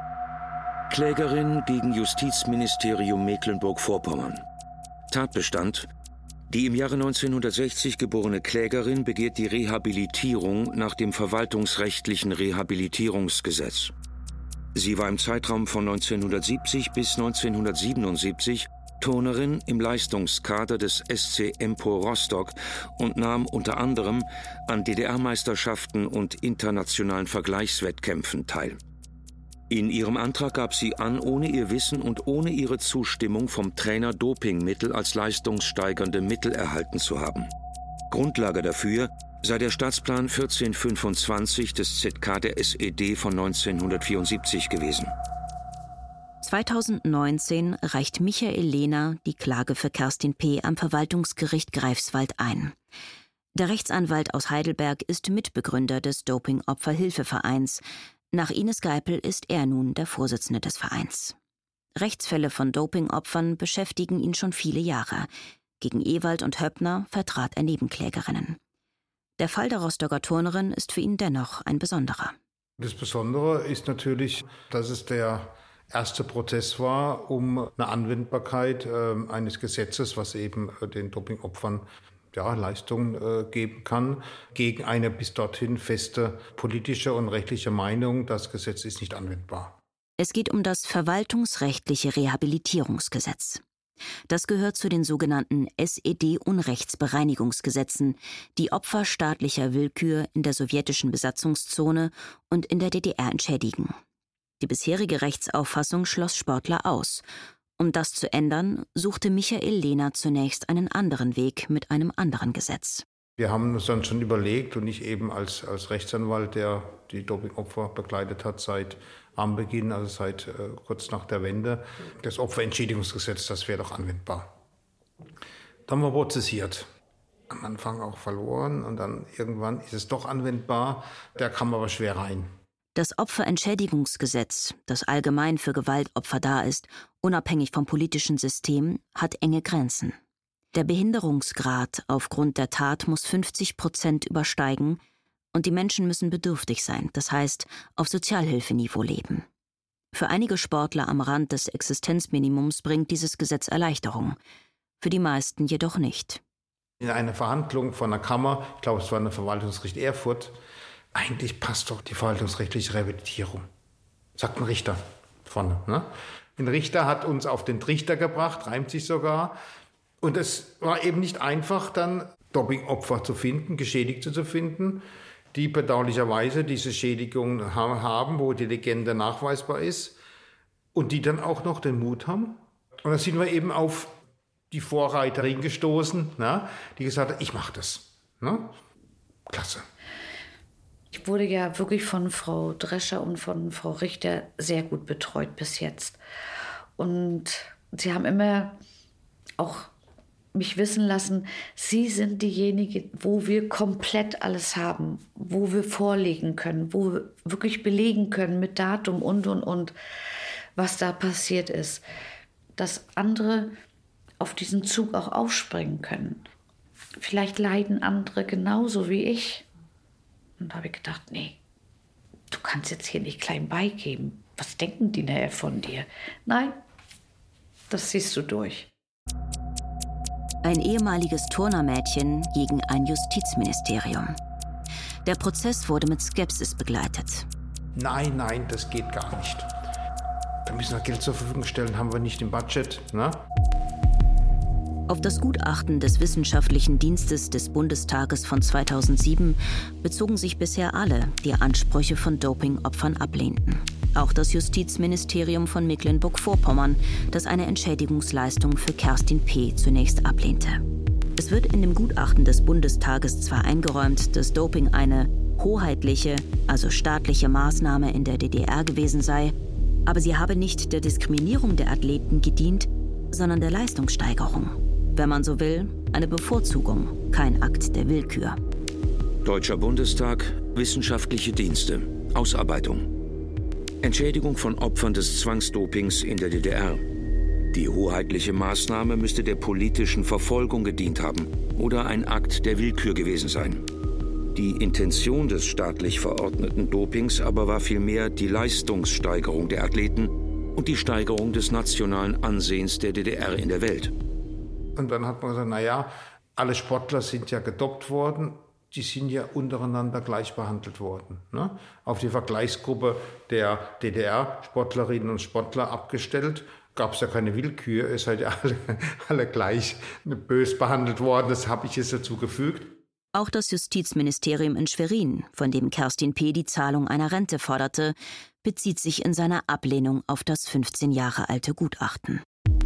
Klägerin gegen Justizministerium Mecklenburg-Vorpommern. Tatbestand: Die im Jahre neunzehnhundertsechzig geborene Klägerin begehrt die Rehabilitierung nach dem verwaltungsrechtlichen Rehabilitierungsgesetz. Sie war im Zeitraum von neunzehnhundertsiebzig bis neunzehnhundertsiebenundsiebzig Turnerin im Leistungskader des S C Empor Rostock und nahm unter anderem an D D R-Meisterschaften und internationalen Vergleichswettkämpfen teil. In ihrem Antrag gab sie an, ohne ihr Wissen und ohne ihre Zustimmung vom Trainer Dopingmittel als leistungssteigernde Mittel erhalten zu haben. Grundlage dafür sei der Staatsplan vierzehn fünfundzwanzig des Z K der S E D von neunzehnhundertvierundsiebzig gewesen. zweitausendneunzehn reicht Michael Lehner die Klage für Kerstin P. am Verwaltungsgericht Greifswald ein. Der Rechtsanwalt aus Heidelberg ist Mitbegründer des Doping-Opferhilfevereins. Nach Ines Geipel ist er nun der Vorsitzende des Vereins. Rechtsfälle von Dopingopfern beschäftigen ihn schon viele Jahre. Gegen Ewald und Höppner vertrat er Nebenklägerinnen. Der Fall der Rostocker Turnerin ist für ihn dennoch ein besonderer. Das Besondere ist natürlich, dass es der erste Prozess war, um eine Anwendbarkeit äh, eines Gesetzes, was eben äh, den Dopingopfern ja, Leistung äh, geben kann, gegen eine bis dorthin feste politische und rechtliche Meinung, das Gesetz ist nicht anwendbar. Es geht um das verwaltungsrechtliche Rehabilitierungsgesetz. Das gehört zu den sogenannten S E D-Unrechtsbereinigungsgesetzen, die Opfer staatlicher Willkür in der sowjetischen Besatzungszone und in der D D R entschädigen. Die bisherige Rechtsauffassung schloss Sportler aus. Um das zu ändern, suchte Michael Lehner zunächst einen anderen Weg mit einem anderen Gesetz. Wir haben uns dann schon überlegt, und ich eben als, als Rechtsanwalt, der die Dopingopfer begleitet hat seit Anbeginn, also seit äh, kurz nach der Wende, das Opferentschädigungsgesetz, das wäre doch anwendbar. Dann haben wir prozessiert. Am Anfang auch verloren und dann irgendwann ist es doch anwendbar. Da kam aber schwer rein. Das Opferentschädigungsgesetz, das allgemein für Gewaltopfer da ist, unabhängig vom politischen System, hat enge Grenzen. Der Behinderungsgrad aufgrund der Tat muss fünfzig Prozent übersteigen und die Menschen müssen bedürftig sein, das heißt auf Sozialhilfeniveau leben. Für einige Sportler am Rand des Existenzminimums bringt dieses Gesetz Erleichterung, für die meisten jedoch nicht. in einer Verhandlung von der Kammer, ich glaube, es war ein Verwaltungsgericht Erfurt, eigentlich passt doch die verwaltungsrechtliche Rehabilitierung, sagt ein Richter vorne. Ne? Ein Richter hat uns auf den Trichter gebracht, reimt sich sogar. Und es war eben nicht einfach, dann Dopingopfer zu finden, Geschädigte zu finden, die bedauerlicherweise diese Schädigung haben, wo die Legende nachweisbar ist und die dann auch noch den Mut haben. Und da sind wir eben auf die Vorreiterin gestoßen, ne, die gesagt hat, ich mache das. Ne? Klasse. Ich wurde ja wirklich von Frau Drescher und von Frau Richter sehr gut betreut bis jetzt. Und sie haben immer auch mich wissen lassen, sie sind diejenige, wo wir komplett alles haben, wo wir vorlegen können, wo wir wirklich belegen können mit Datum und, und, und, was da passiert ist. Dass andere auf diesen Zug auch aufspringen können. Vielleicht leiden andere genauso wie ich. Und da habe ich gedacht, nee, du kannst jetzt hier nicht klein beigeben. Was denken die nachher von dir? Nein, das ziehst du durch. Ein ehemaliges Turnermädchen gegen ein Justizministerium. Der Prozess wurde mit Skepsis begleitet. Nein, nein, das geht gar nicht. Da müssen wir Geld zur Verfügung stellen, haben wir nicht im Budget. Ne? Auf das Gutachten des Wissenschaftlichen Dienstes des Bundestages von zweitausendsieben bezogen sich bisher alle, die Ansprüche von Dopingopfern ablehnten. Auch das Justizministerium von Mecklenburg-Vorpommern, das eine Entschädigungsleistung für Kerstin P. zunächst ablehnte. Es wird in dem Gutachten des Bundestages zwar eingeräumt, dass Doping eine hoheitliche, also staatliche Maßnahme in der D D R gewesen sei, aber sie habe nicht der Diskriminierung der Athleten gedient, sondern der Leistungssteigerung. Wenn man so will, eine Bevorzugung, kein Akt der Willkür. Deutscher Bundestag, Wissenschaftliche Dienste, Ausarbeitung. Entschädigung von Opfern des Zwangsdopings in der D D R. Die hoheitliche Maßnahme müsste der politischen Verfolgung gedient haben oder ein Akt der Willkür gewesen sein. Die Intention des staatlich verordneten Dopings aber war vielmehr die Leistungssteigerung der Athleten und die Steigerung des nationalen Ansehens der D D R in der Welt. Und dann hat man gesagt, naja, alle Sportler sind ja gedopt worden, die sind ja untereinander gleich behandelt worden. Ne? Auf die Vergleichsgruppe der D D R-Sportlerinnen und Sportler abgestellt, gab es ja keine Willkür, ihr seid ja alle, alle gleich bös behandelt worden, das habe ich jetzt dazu gefügt. Auch das Justizministerium in Schwerin, von dem Kerstin P. die Zahlung einer Rente forderte, bezieht sich in seiner Ablehnung auf das fünfzehn Jahre alte Gutachten.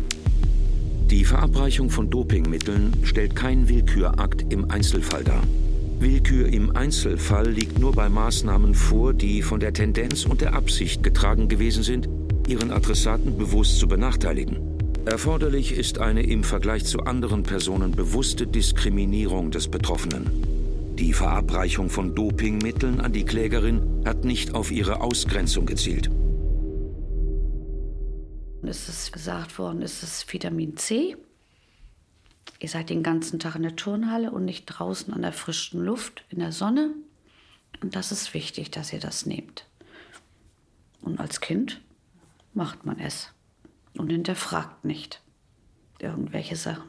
Die Verabreichung von Dopingmitteln stellt keinen Willkürakt im Einzelfall dar. Willkür im Einzelfall liegt nur bei Maßnahmen vor, die von der Tendenz und der Absicht getragen gewesen sind, ihren Adressaten bewusst zu benachteiligen. Erforderlich ist eine im Vergleich zu anderen Personen bewusste Diskriminierung des Betroffenen. Die Verabreichung von Dopingmitteln an die Klägerin hat nicht auf ihre Ausgrenzung gezielt. Es ist gesagt worden, es ist Vitamin C. Ihr seid den ganzen Tag in der Turnhalle und nicht draußen an der frischen Luft, in der Sonne. Und das ist wichtig, dass ihr das nehmt. Und als Kind macht man es und hinterfragt nicht irgendwelche Sachen.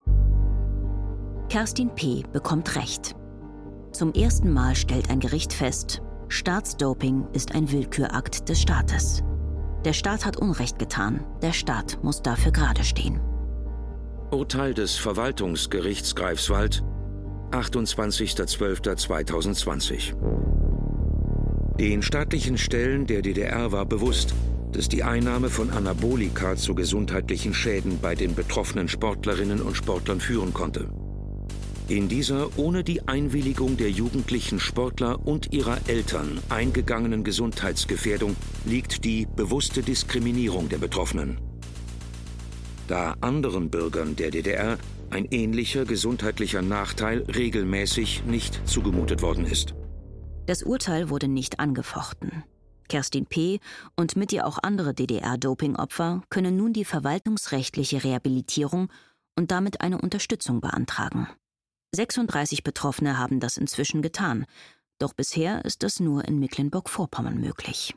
Kerstin P. bekommt Recht. Zum ersten Mal stellt ein Gericht fest, Staatsdoping ist ein Willkürakt des Staates. Der Staat hat Unrecht getan, der Staat muss dafür gerade stehen. Urteil des Verwaltungsgerichts Greifswald, achtundzwanzigster zwölfter zweitausendzwanzig. Den staatlichen Stellen der D D R war bewusst, dass die Einnahme von Anabolika zu gesundheitlichen Schäden bei den betroffenen Sportlerinnen und Sportlern führen konnte. In dieser ohne die Einwilligung der jugendlichen Sportler und ihrer Eltern eingegangenen Gesundheitsgefährdung liegt die bewusste Diskriminierung der Betroffenen. Da anderen Bürgern der D D R ein ähnlicher gesundheitlicher Nachteil regelmäßig nicht zugemutet worden ist. Das Urteil wurde nicht angefochten. Kerstin P. und mit ihr auch andere D D R-Dopingopfer können nun die verwaltungsrechtliche Rehabilitierung und damit eine Unterstützung beantragen. sechsunddreißig Betroffene haben das inzwischen getan, doch bisher ist das nur in Mecklenburg-Vorpommern möglich.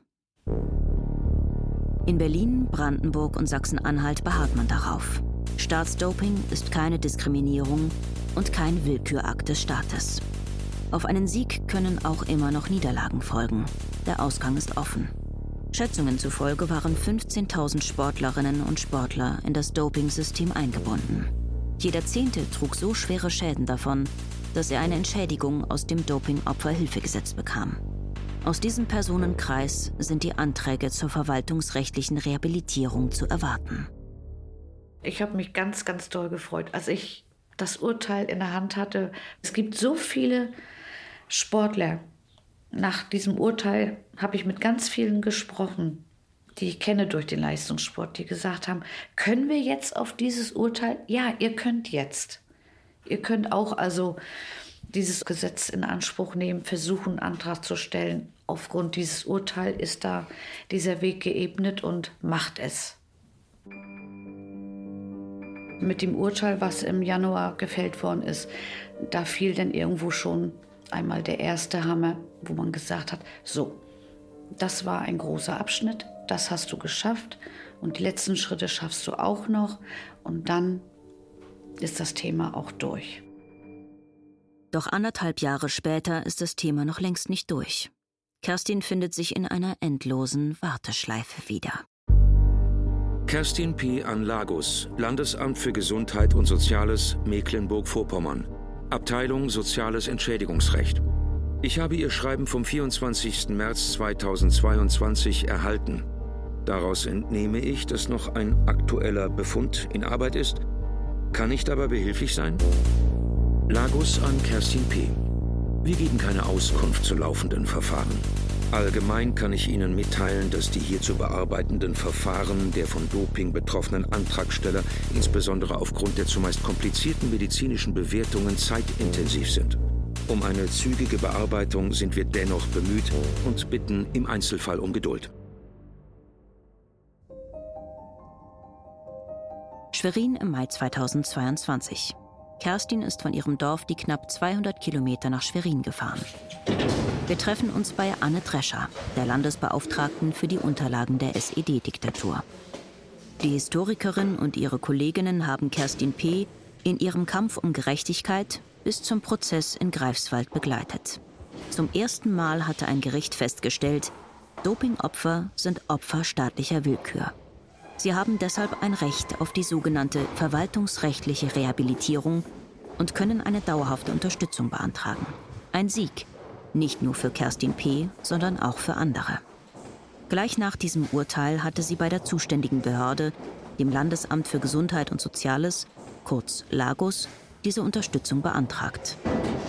In Berlin, Brandenburg und Sachsen-Anhalt beharrt man darauf. Staatsdoping ist keine Diskriminierung, und kein Willkürakt des Staates. Auf einen Sieg können auch immer noch Niederlagen folgen. Der Ausgang ist offen. Schätzungen zufolge waren fünfzehntausend Sportlerinnen und Sportler in das Dopingsystem eingebunden. Jeder Zehnte trug so schwere Schäden davon, dass er eine Entschädigung aus dem Doping-Opferhilfegesetz bekam. Aus diesem Personenkreis sind die Anträge zur verwaltungsrechtlichen Rehabilitierung zu erwarten. Ich habe mich ganz, ganz doll gefreut, als ich das Urteil in der Hand hatte. Es gibt so viele Sportler. Nach diesem Urteil habe ich mit ganz vielen gesprochen, die ich kenne durch den Leistungssport, die gesagt haben, können wir jetzt auf dieses Urteil? Ja, ihr könnt jetzt. Ihr könnt auch also dieses Gesetz in Anspruch nehmen, versuchen, einen Antrag zu stellen. Aufgrund dieses Urteils ist da dieser Weg geebnet und macht es. Mit dem Urteil, was im Januar gefällt worden ist, da fiel dann irgendwo schon einmal der erste Hammer, wo man gesagt hat, so, das war ein großer Abschnitt, das hast du geschafft und die letzten Schritte schaffst du auch noch und dann ist das Thema auch durch. Doch anderthalb Jahre später ist das Thema noch längst nicht durch. Kerstin findet sich in einer endlosen Warteschleife wieder. Kerstin P. an Lagos, Landesamt für Gesundheit und Soziales, Mecklenburg-Vorpommern. Abteilung Soziales Entschädigungsrecht. Ich habe Ihr Schreiben vom vierundzwanzigsten März zweitausendzweiundzwanzig erhalten. Daraus entnehme ich, dass noch ein aktueller Befund in Arbeit ist. Kann ich dabei behilflich sein? Lagos an Kerstin P. Wir geben keine Auskunft zu laufenden Verfahren. Allgemein kann ich Ihnen mitteilen, dass die hier zu bearbeitenden Verfahren der von Doping betroffenen Antragsteller insbesondere aufgrund der zumeist komplizierten medizinischen Bewertungen zeitintensiv sind. Um eine zügige Bearbeitung sind wir dennoch bemüht und bitten im Einzelfall um Geduld. Schwerin im Mai zweitausendzweiundzwanzig. Kerstin ist von ihrem Dorf die knapp zweihundert Kilometer nach Schwerin gefahren. Wir treffen uns bei Anne Drescher, der Landesbeauftragten für die Unterlagen der S E D-Diktatur. Die Historikerin und ihre Kolleginnen haben Kerstin P. in ihrem Kampf um Gerechtigkeit bis zum Prozess in Greifswald begleitet. Zum ersten Mal hatte ein Gericht festgestellt, Dopingopfer sind Opfer staatlicher Willkür. Sie haben deshalb ein Recht auf die sogenannte verwaltungsrechtliche Rehabilitierung und können eine dauerhafte Unterstützung beantragen. Ein Sieg, nicht nur für Kerstin P., sondern auch für andere. Gleich nach diesem Urteil hatte sie bei der zuständigen Behörde, dem Landesamt für Gesundheit und Soziales, kurz Lagos, diese Unterstützung beantragt.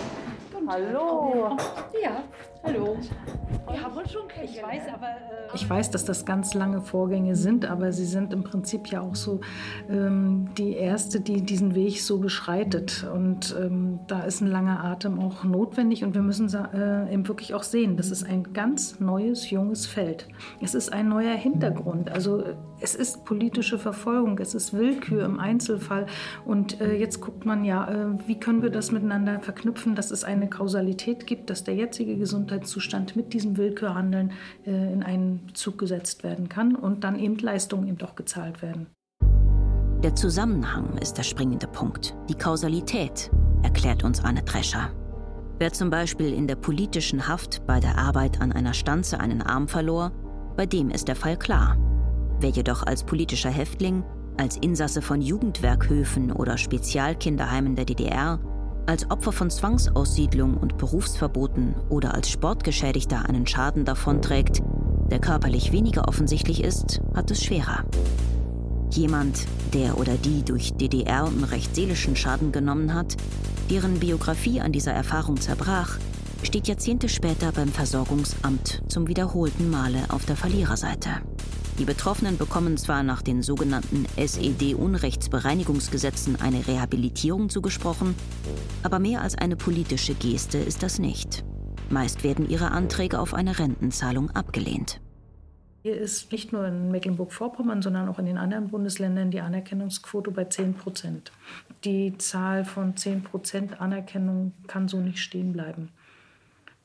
Hallo. Ja, hallo. Wir haben uns schon kennengelernt. Ich weiß, aber... Äh ich weiß, dass das ganz lange Vorgänge sind, aber sie sind im Prinzip ja auch so ähm, die Erste, die diesen Weg so beschreitet. Und ähm, da ist ein langer Atem auch notwendig. Und wir müssen äh, eben wirklich auch sehen, das ist ein ganz neues, junges Feld. Es ist ein neuer Hintergrund. Also es ist politische Verfolgung, es ist Willkür im Einzelfall. Und äh, jetzt guckt man ja, äh, wie können wir das miteinander verknüpfen, dass es eine Kausalität gibt, dass der jetzige Gesundheitszustand mit diesem Willkürhandeln äh, in einen Bezug gesetzt werden kann und dann eben Leistungen eben doch gezahlt werden. Der Zusammenhang ist der springende Punkt. Die Kausalität, erklärt uns Anne Drescher. Wer zum Beispiel in der politischen Haft bei der Arbeit an einer Stanze einen Arm verlor, bei dem ist der Fall klar. Wer jedoch als politischer Häftling, als Insasse von Jugendwerkhöfen oder Spezialkinderheimen der D D R, als Opfer von Zwangsaussiedlung und Berufsverboten oder als Sportgeschädigter einen Schaden davonträgt, der körperlich weniger offensichtlich ist, hat es schwerer. Jemand, der oder die durch D D R-Unrecht seelischen Schaden genommen hat, deren Biografie an dieser Erfahrung zerbrach, steht Jahrzehnte später beim Versorgungsamt zum wiederholten Male auf der Verliererseite. Die Betroffenen bekommen zwar nach den sogenannten S E D-Unrechtsbereinigungsgesetzen eine Rehabilitierung zugesprochen, aber mehr als eine politische Geste ist das nicht. Meist werden ihre Anträge auf eine Rentenzahlung abgelehnt. Hier ist nicht nur in Mecklenburg-Vorpommern, sondern auch in den anderen Bundesländern die Anerkennungsquote bei zehn Prozent. Die Zahl von zehn Prozent Anerkennung kann so nicht stehen bleiben.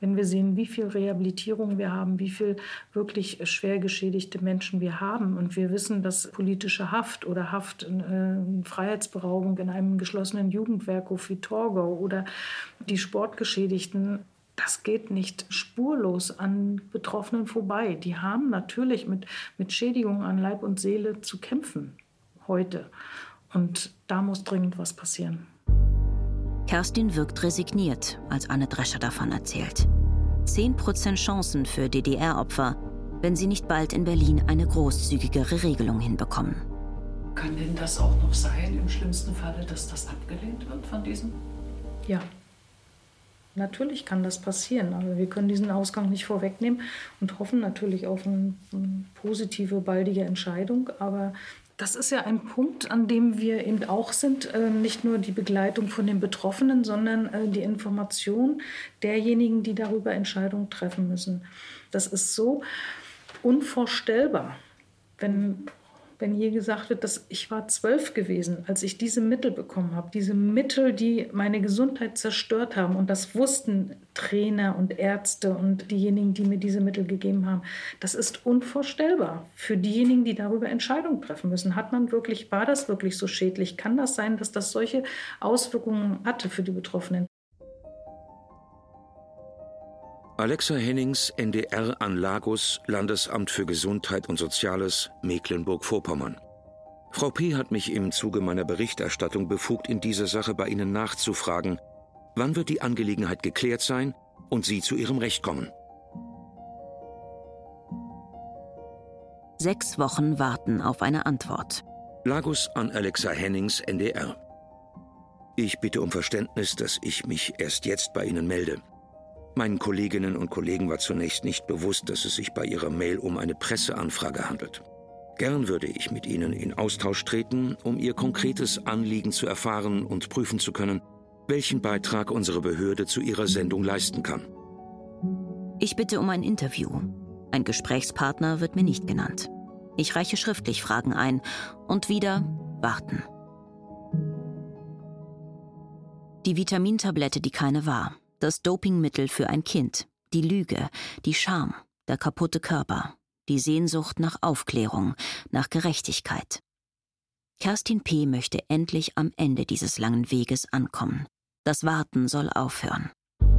Wenn wir sehen, wie viel Rehabilitierung wir haben, wie viel wirklich schwer geschädigte Menschen wir haben und wir wissen, dass politische Haft oder Haft, äh, Freiheitsberaubung in einem geschlossenen Jugendwerkhof wie Torgau oder die Sportgeschädigten, das geht nicht spurlos an Betroffenen vorbei. Die haben natürlich mit, mit Schädigungen an Leib und Seele zu kämpfen heute. Und da muss dringend was passieren. Kerstin wirkt resigniert, als Anne Drescher davon erzählt. Zehn Prozent Chancen für D D R-Opfer, wenn sie nicht bald in Berlin eine großzügigere Regelung hinbekommen. Kann denn das auch noch sein, im schlimmsten Falle, dass das abgelehnt wird von diesem? Ja. Natürlich kann das passieren, aber wir können diesen Ausgang nicht vorwegnehmen und hoffen natürlich auf eine, eine positive, baldige Entscheidung. Aber das ist ja ein Punkt, an dem wir eben auch sind, äh, nicht nur die Begleitung von den Betroffenen, sondern äh, die Information derjenigen, die darüber Entscheidungen treffen müssen. Das ist so unvorstellbar, wenn, wenn hier gesagt wird, dass ich war zwölf gewesen, als ich diese Mittel bekommen habe. Diese Mittel, die meine Gesundheit zerstört haben. Und das wussten Trainer und Ärzte und diejenigen, die mir diese Mittel gegeben haben. Das ist unvorstellbar für diejenigen, die darüber Entscheidungen treffen müssen. Hat man wirklich, war das wirklich so schädlich? Kann das sein, dass das solche Auswirkungen hatte für die Betroffenen? Alexa Hennings, N D R an Lagos, Landesamt für Gesundheit und Soziales, Mecklenburg-Vorpommern. Frau P. hat mich im Zuge meiner Berichterstattung befugt, in dieser Sache bei Ihnen nachzufragen. Wann wird die Angelegenheit geklärt sein und Sie zu Ihrem Recht kommen? Sechs Wochen warten auf eine Antwort. Lagos an Alexa Hennings, N D R. Ich bitte um Verständnis, dass ich mich erst jetzt bei Ihnen melde. Meinen Kolleginnen und Kollegen war zunächst nicht bewusst, dass es sich bei Ihrer Mail um eine Presseanfrage handelt. Gern würde ich mit Ihnen in Austausch treten, um Ihr konkretes Anliegen zu erfahren und prüfen zu können, welchen Beitrag unsere Behörde zu Ihrer Sendung leisten kann. Ich bitte um ein Interview. Ein Gesprächspartner wird mir nicht genannt. Ich reiche schriftlich Fragen ein und wieder warten. Die Vitamintablette, die keine war. Das Dopingmittel für ein Kind, die Lüge, die Scham, der kaputte Körper, die Sehnsucht nach Aufklärung, nach Gerechtigkeit. Kerstin P. möchte endlich am Ende dieses langen Weges ankommen. Das Warten soll aufhören.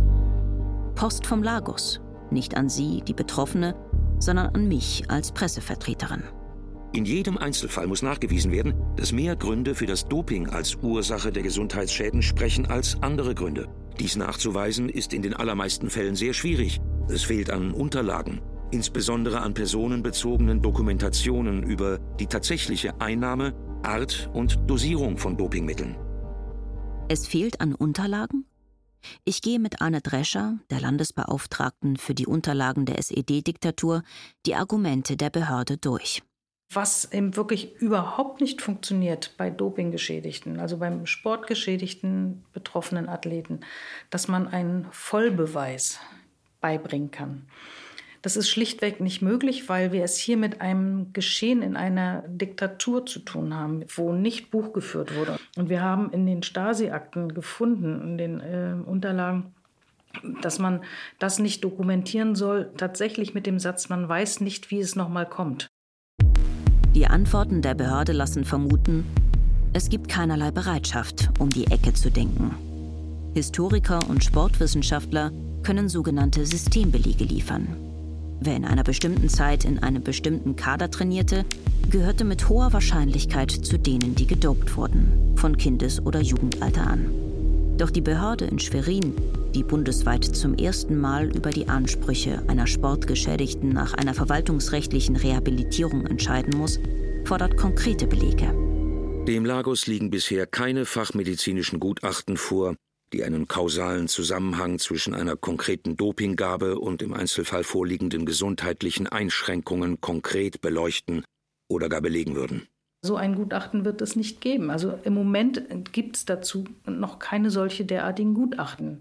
Post vom Lagos, nicht an sie, die Betroffene, sondern an mich als Pressevertreterin. In jedem Einzelfall muss nachgewiesen werden, dass mehr Gründe für das Doping als Ursache der Gesundheitsschäden sprechen als andere Gründe. Dies nachzuweisen ist in den allermeisten Fällen sehr schwierig. Es fehlt an Unterlagen, insbesondere an personenbezogenen Dokumentationen über die tatsächliche Einnahme, Art und Dosierung von Dopingmitteln. Es fehlt an Unterlagen? Ich gehe mit Anne Drescher, der Landesbeauftragten für die Unterlagen der S E D-Diktatur, die Argumente der Behörde durch. Was eben wirklich überhaupt nicht funktioniert bei Dopinggeschädigten, also beim sportgeschädigten betroffenen Athleten, dass man einen Vollbeweis beibringen kann. Das ist schlichtweg nicht möglich, weil wir es hier mit einem Geschehen in einer Diktatur zu tun haben, wo nicht Buch geführt wurde. Und wir haben in den Stasi-Akten gefunden, in den äh, Unterlagen, dass man das nicht dokumentieren soll, tatsächlich mit dem Satz, man weiß nicht, wie es nochmal kommt. Die Antworten der Behörde lassen vermuten, es gibt keinerlei Bereitschaft, um die Ecke zu denken. Historiker und Sportwissenschaftler können sogenannte Systembelege liefern. Wer in einer bestimmten Zeit in einem bestimmten Kader trainierte, gehörte mit hoher Wahrscheinlichkeit zu denen, die gedopt wurden, von Kindes- oder Jugendalter an. Doch die Behörde in Schwerin, die bundesweit zum ersten Mal über die Ansprüche einer Sportgeschädigten nach einer verwaltungsrechtlichen Rehabilitierung entscheiden muss, fordert konkrete Belege. Dem Lagos liegen bisher keine fachmedizinischen Gutachten vor, die einen kausalen Zusammenhang zwischen einer konkreten Dopinggabe und im Einzelfall vorliegenden gesundheitlichen Einschränkungen konkret beleuchten oder gar belegen würden. So ein Gutachten wird es nicht geben. Also im Moment gibt es dazu noch keine solche derartigen Gutachten.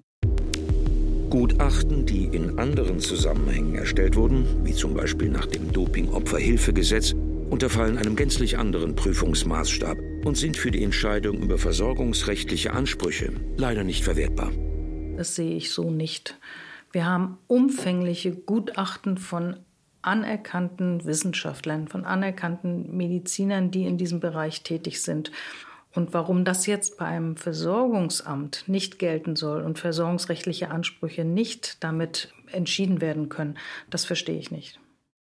Gutachten, die in anderen Zusammenhängen erstellt wurden, wie zum Beispiel nach dem Doping-Opferhilfegesetz, unterfallen einem gänzlich anderen Prüfungsmaßstab und sind für die Entscheidung über versorgungsrechtliche Ansprüche leider nicht verwertbar. Das sehe ich so nicht. Wir haben umfängliche Gutachten von anerkannten Wissenschaftlern, von anerkannten Medizinern, die in diesem Bereich tätig sind. Und warum das jetzt bei einem Versorgungsamt nicht gelten soll und versorgungsrechtliche Ansprüche nicht damit entschieden werden können, das verstehe ich nicht.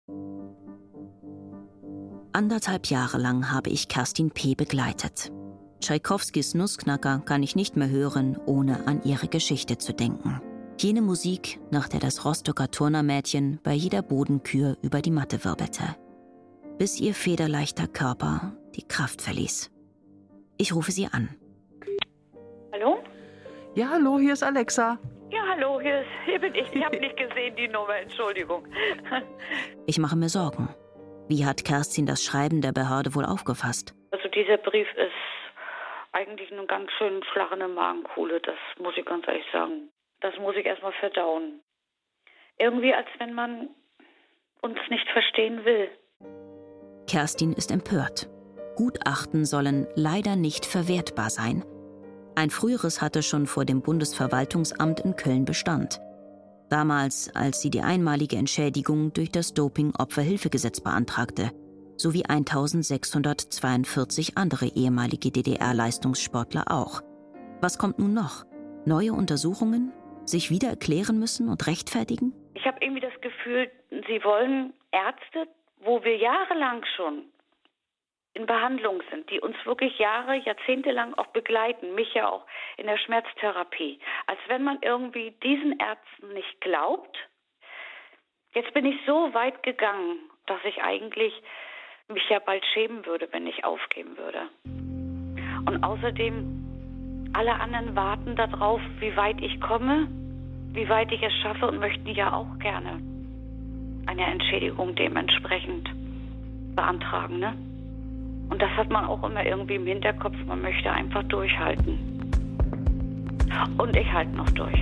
Anderthalb Jahre lang habe ich Kerstin P. begleitet. Tschaikowskis Nussknacker kann ich nicht mehr hören, ohne an ihre Geschichte zu denken. Jene Musik, nach der das Rostocker Turnermädchen bei jeder Bodenkür über die Matte wirbelte. Bis ihr federleichter Körper die Kraft verließ. Ich rufe sie an. Hallo? Ja, hallo, hier ist Alexa. Ja, hallo, hier, ist, hier bin ich. Ich habe nicht gesehen, die Nummer, Entschuldigung. Ich mache mir Sorgen. Wie hat Kerstin das Schreiben der Behörde wohl aufgefasst? Also dieser Brief ist eigentlich eine ganz schön Schlag in der Magenkuhle, das muss ich ganz ehrlich sagen. Das muss ich erstmal verdauen. Irgendwie, als wenn man uns nicht verstehen will. Kerstin ist empört. Gutachten sollen leider nicht verwertbar sein. Ein früheres hatte schon vor dem Bundesverwaltungsamt in Köln Bestand. Damals, als sie die einmalige Entschädigung durch das Doping-Opferhilfegesetz beantragte, sowie eintausendsechshundertzweiundvierzig andere ehemalige D D R-Leistungssportler auch. Was kommt nun noch? Neue Untersuchungen? Sich wieder erklären müssen und rechtfertigen? Ich habe irgendwie das Gefühl, sie wollen Ärzte, wo wir jahrelang schon in Behandlung sind, die uns wirklich Jahre, Jahrzehnte lang auch begleiten, mich ja auch in der Schmerztherapie. Als wenn man irgendwie diesen Ärzten nicht glaubt. Jetzt bin ich so weit gegangen, dass ich eigentlich mich ja bald schämen würde, wenn ich aufgeben würde. Und außerdem, alle anderen warten darauf, wie weit ich komme, wie weit ich es schaffe und möchten ja auch gerne eine Entschädigung dementsprechend beantragen, ne? Und das hat man auch immer irgendwie im Hinterkopf. Man möchte einfach durchhalten. Und ich halte noch durch.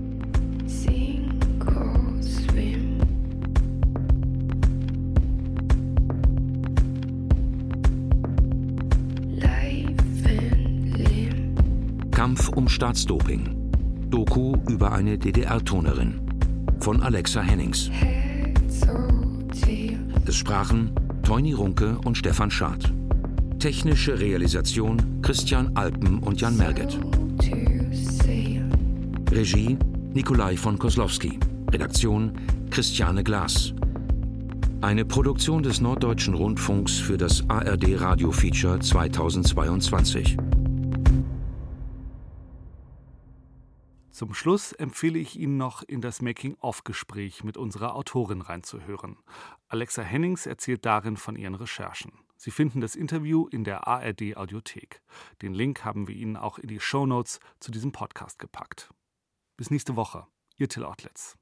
Kampf um Staatsdoping. Doku über eine D D R-Turnerin. Von Alexa Hennings. Es sprachen Teuni Runke und Stefan Schad. Technische Realisation Christian Alpen und Jan Merget. Regie Nikolai von Koslowski. Redaktion Christiane Glas. Eine Produktion des Norddeutschen Rundfunks für das A R D Radio Feature zweitausendzweiundzwanzig. Zum Schluss empfehle ich Ihnen noch, in das Making-of-Gespräch mit unserer Autorin reinzuhören. Alexa Hennings erzählt darin von ihren Recherchen. Sie finden das Interview in der A R D-Audiothek. Den Link haben wir Ihnen auch in die Shownotes zu diesem Podcast gepackt. Bis nächste Woche. Ihr Till Ottlitz.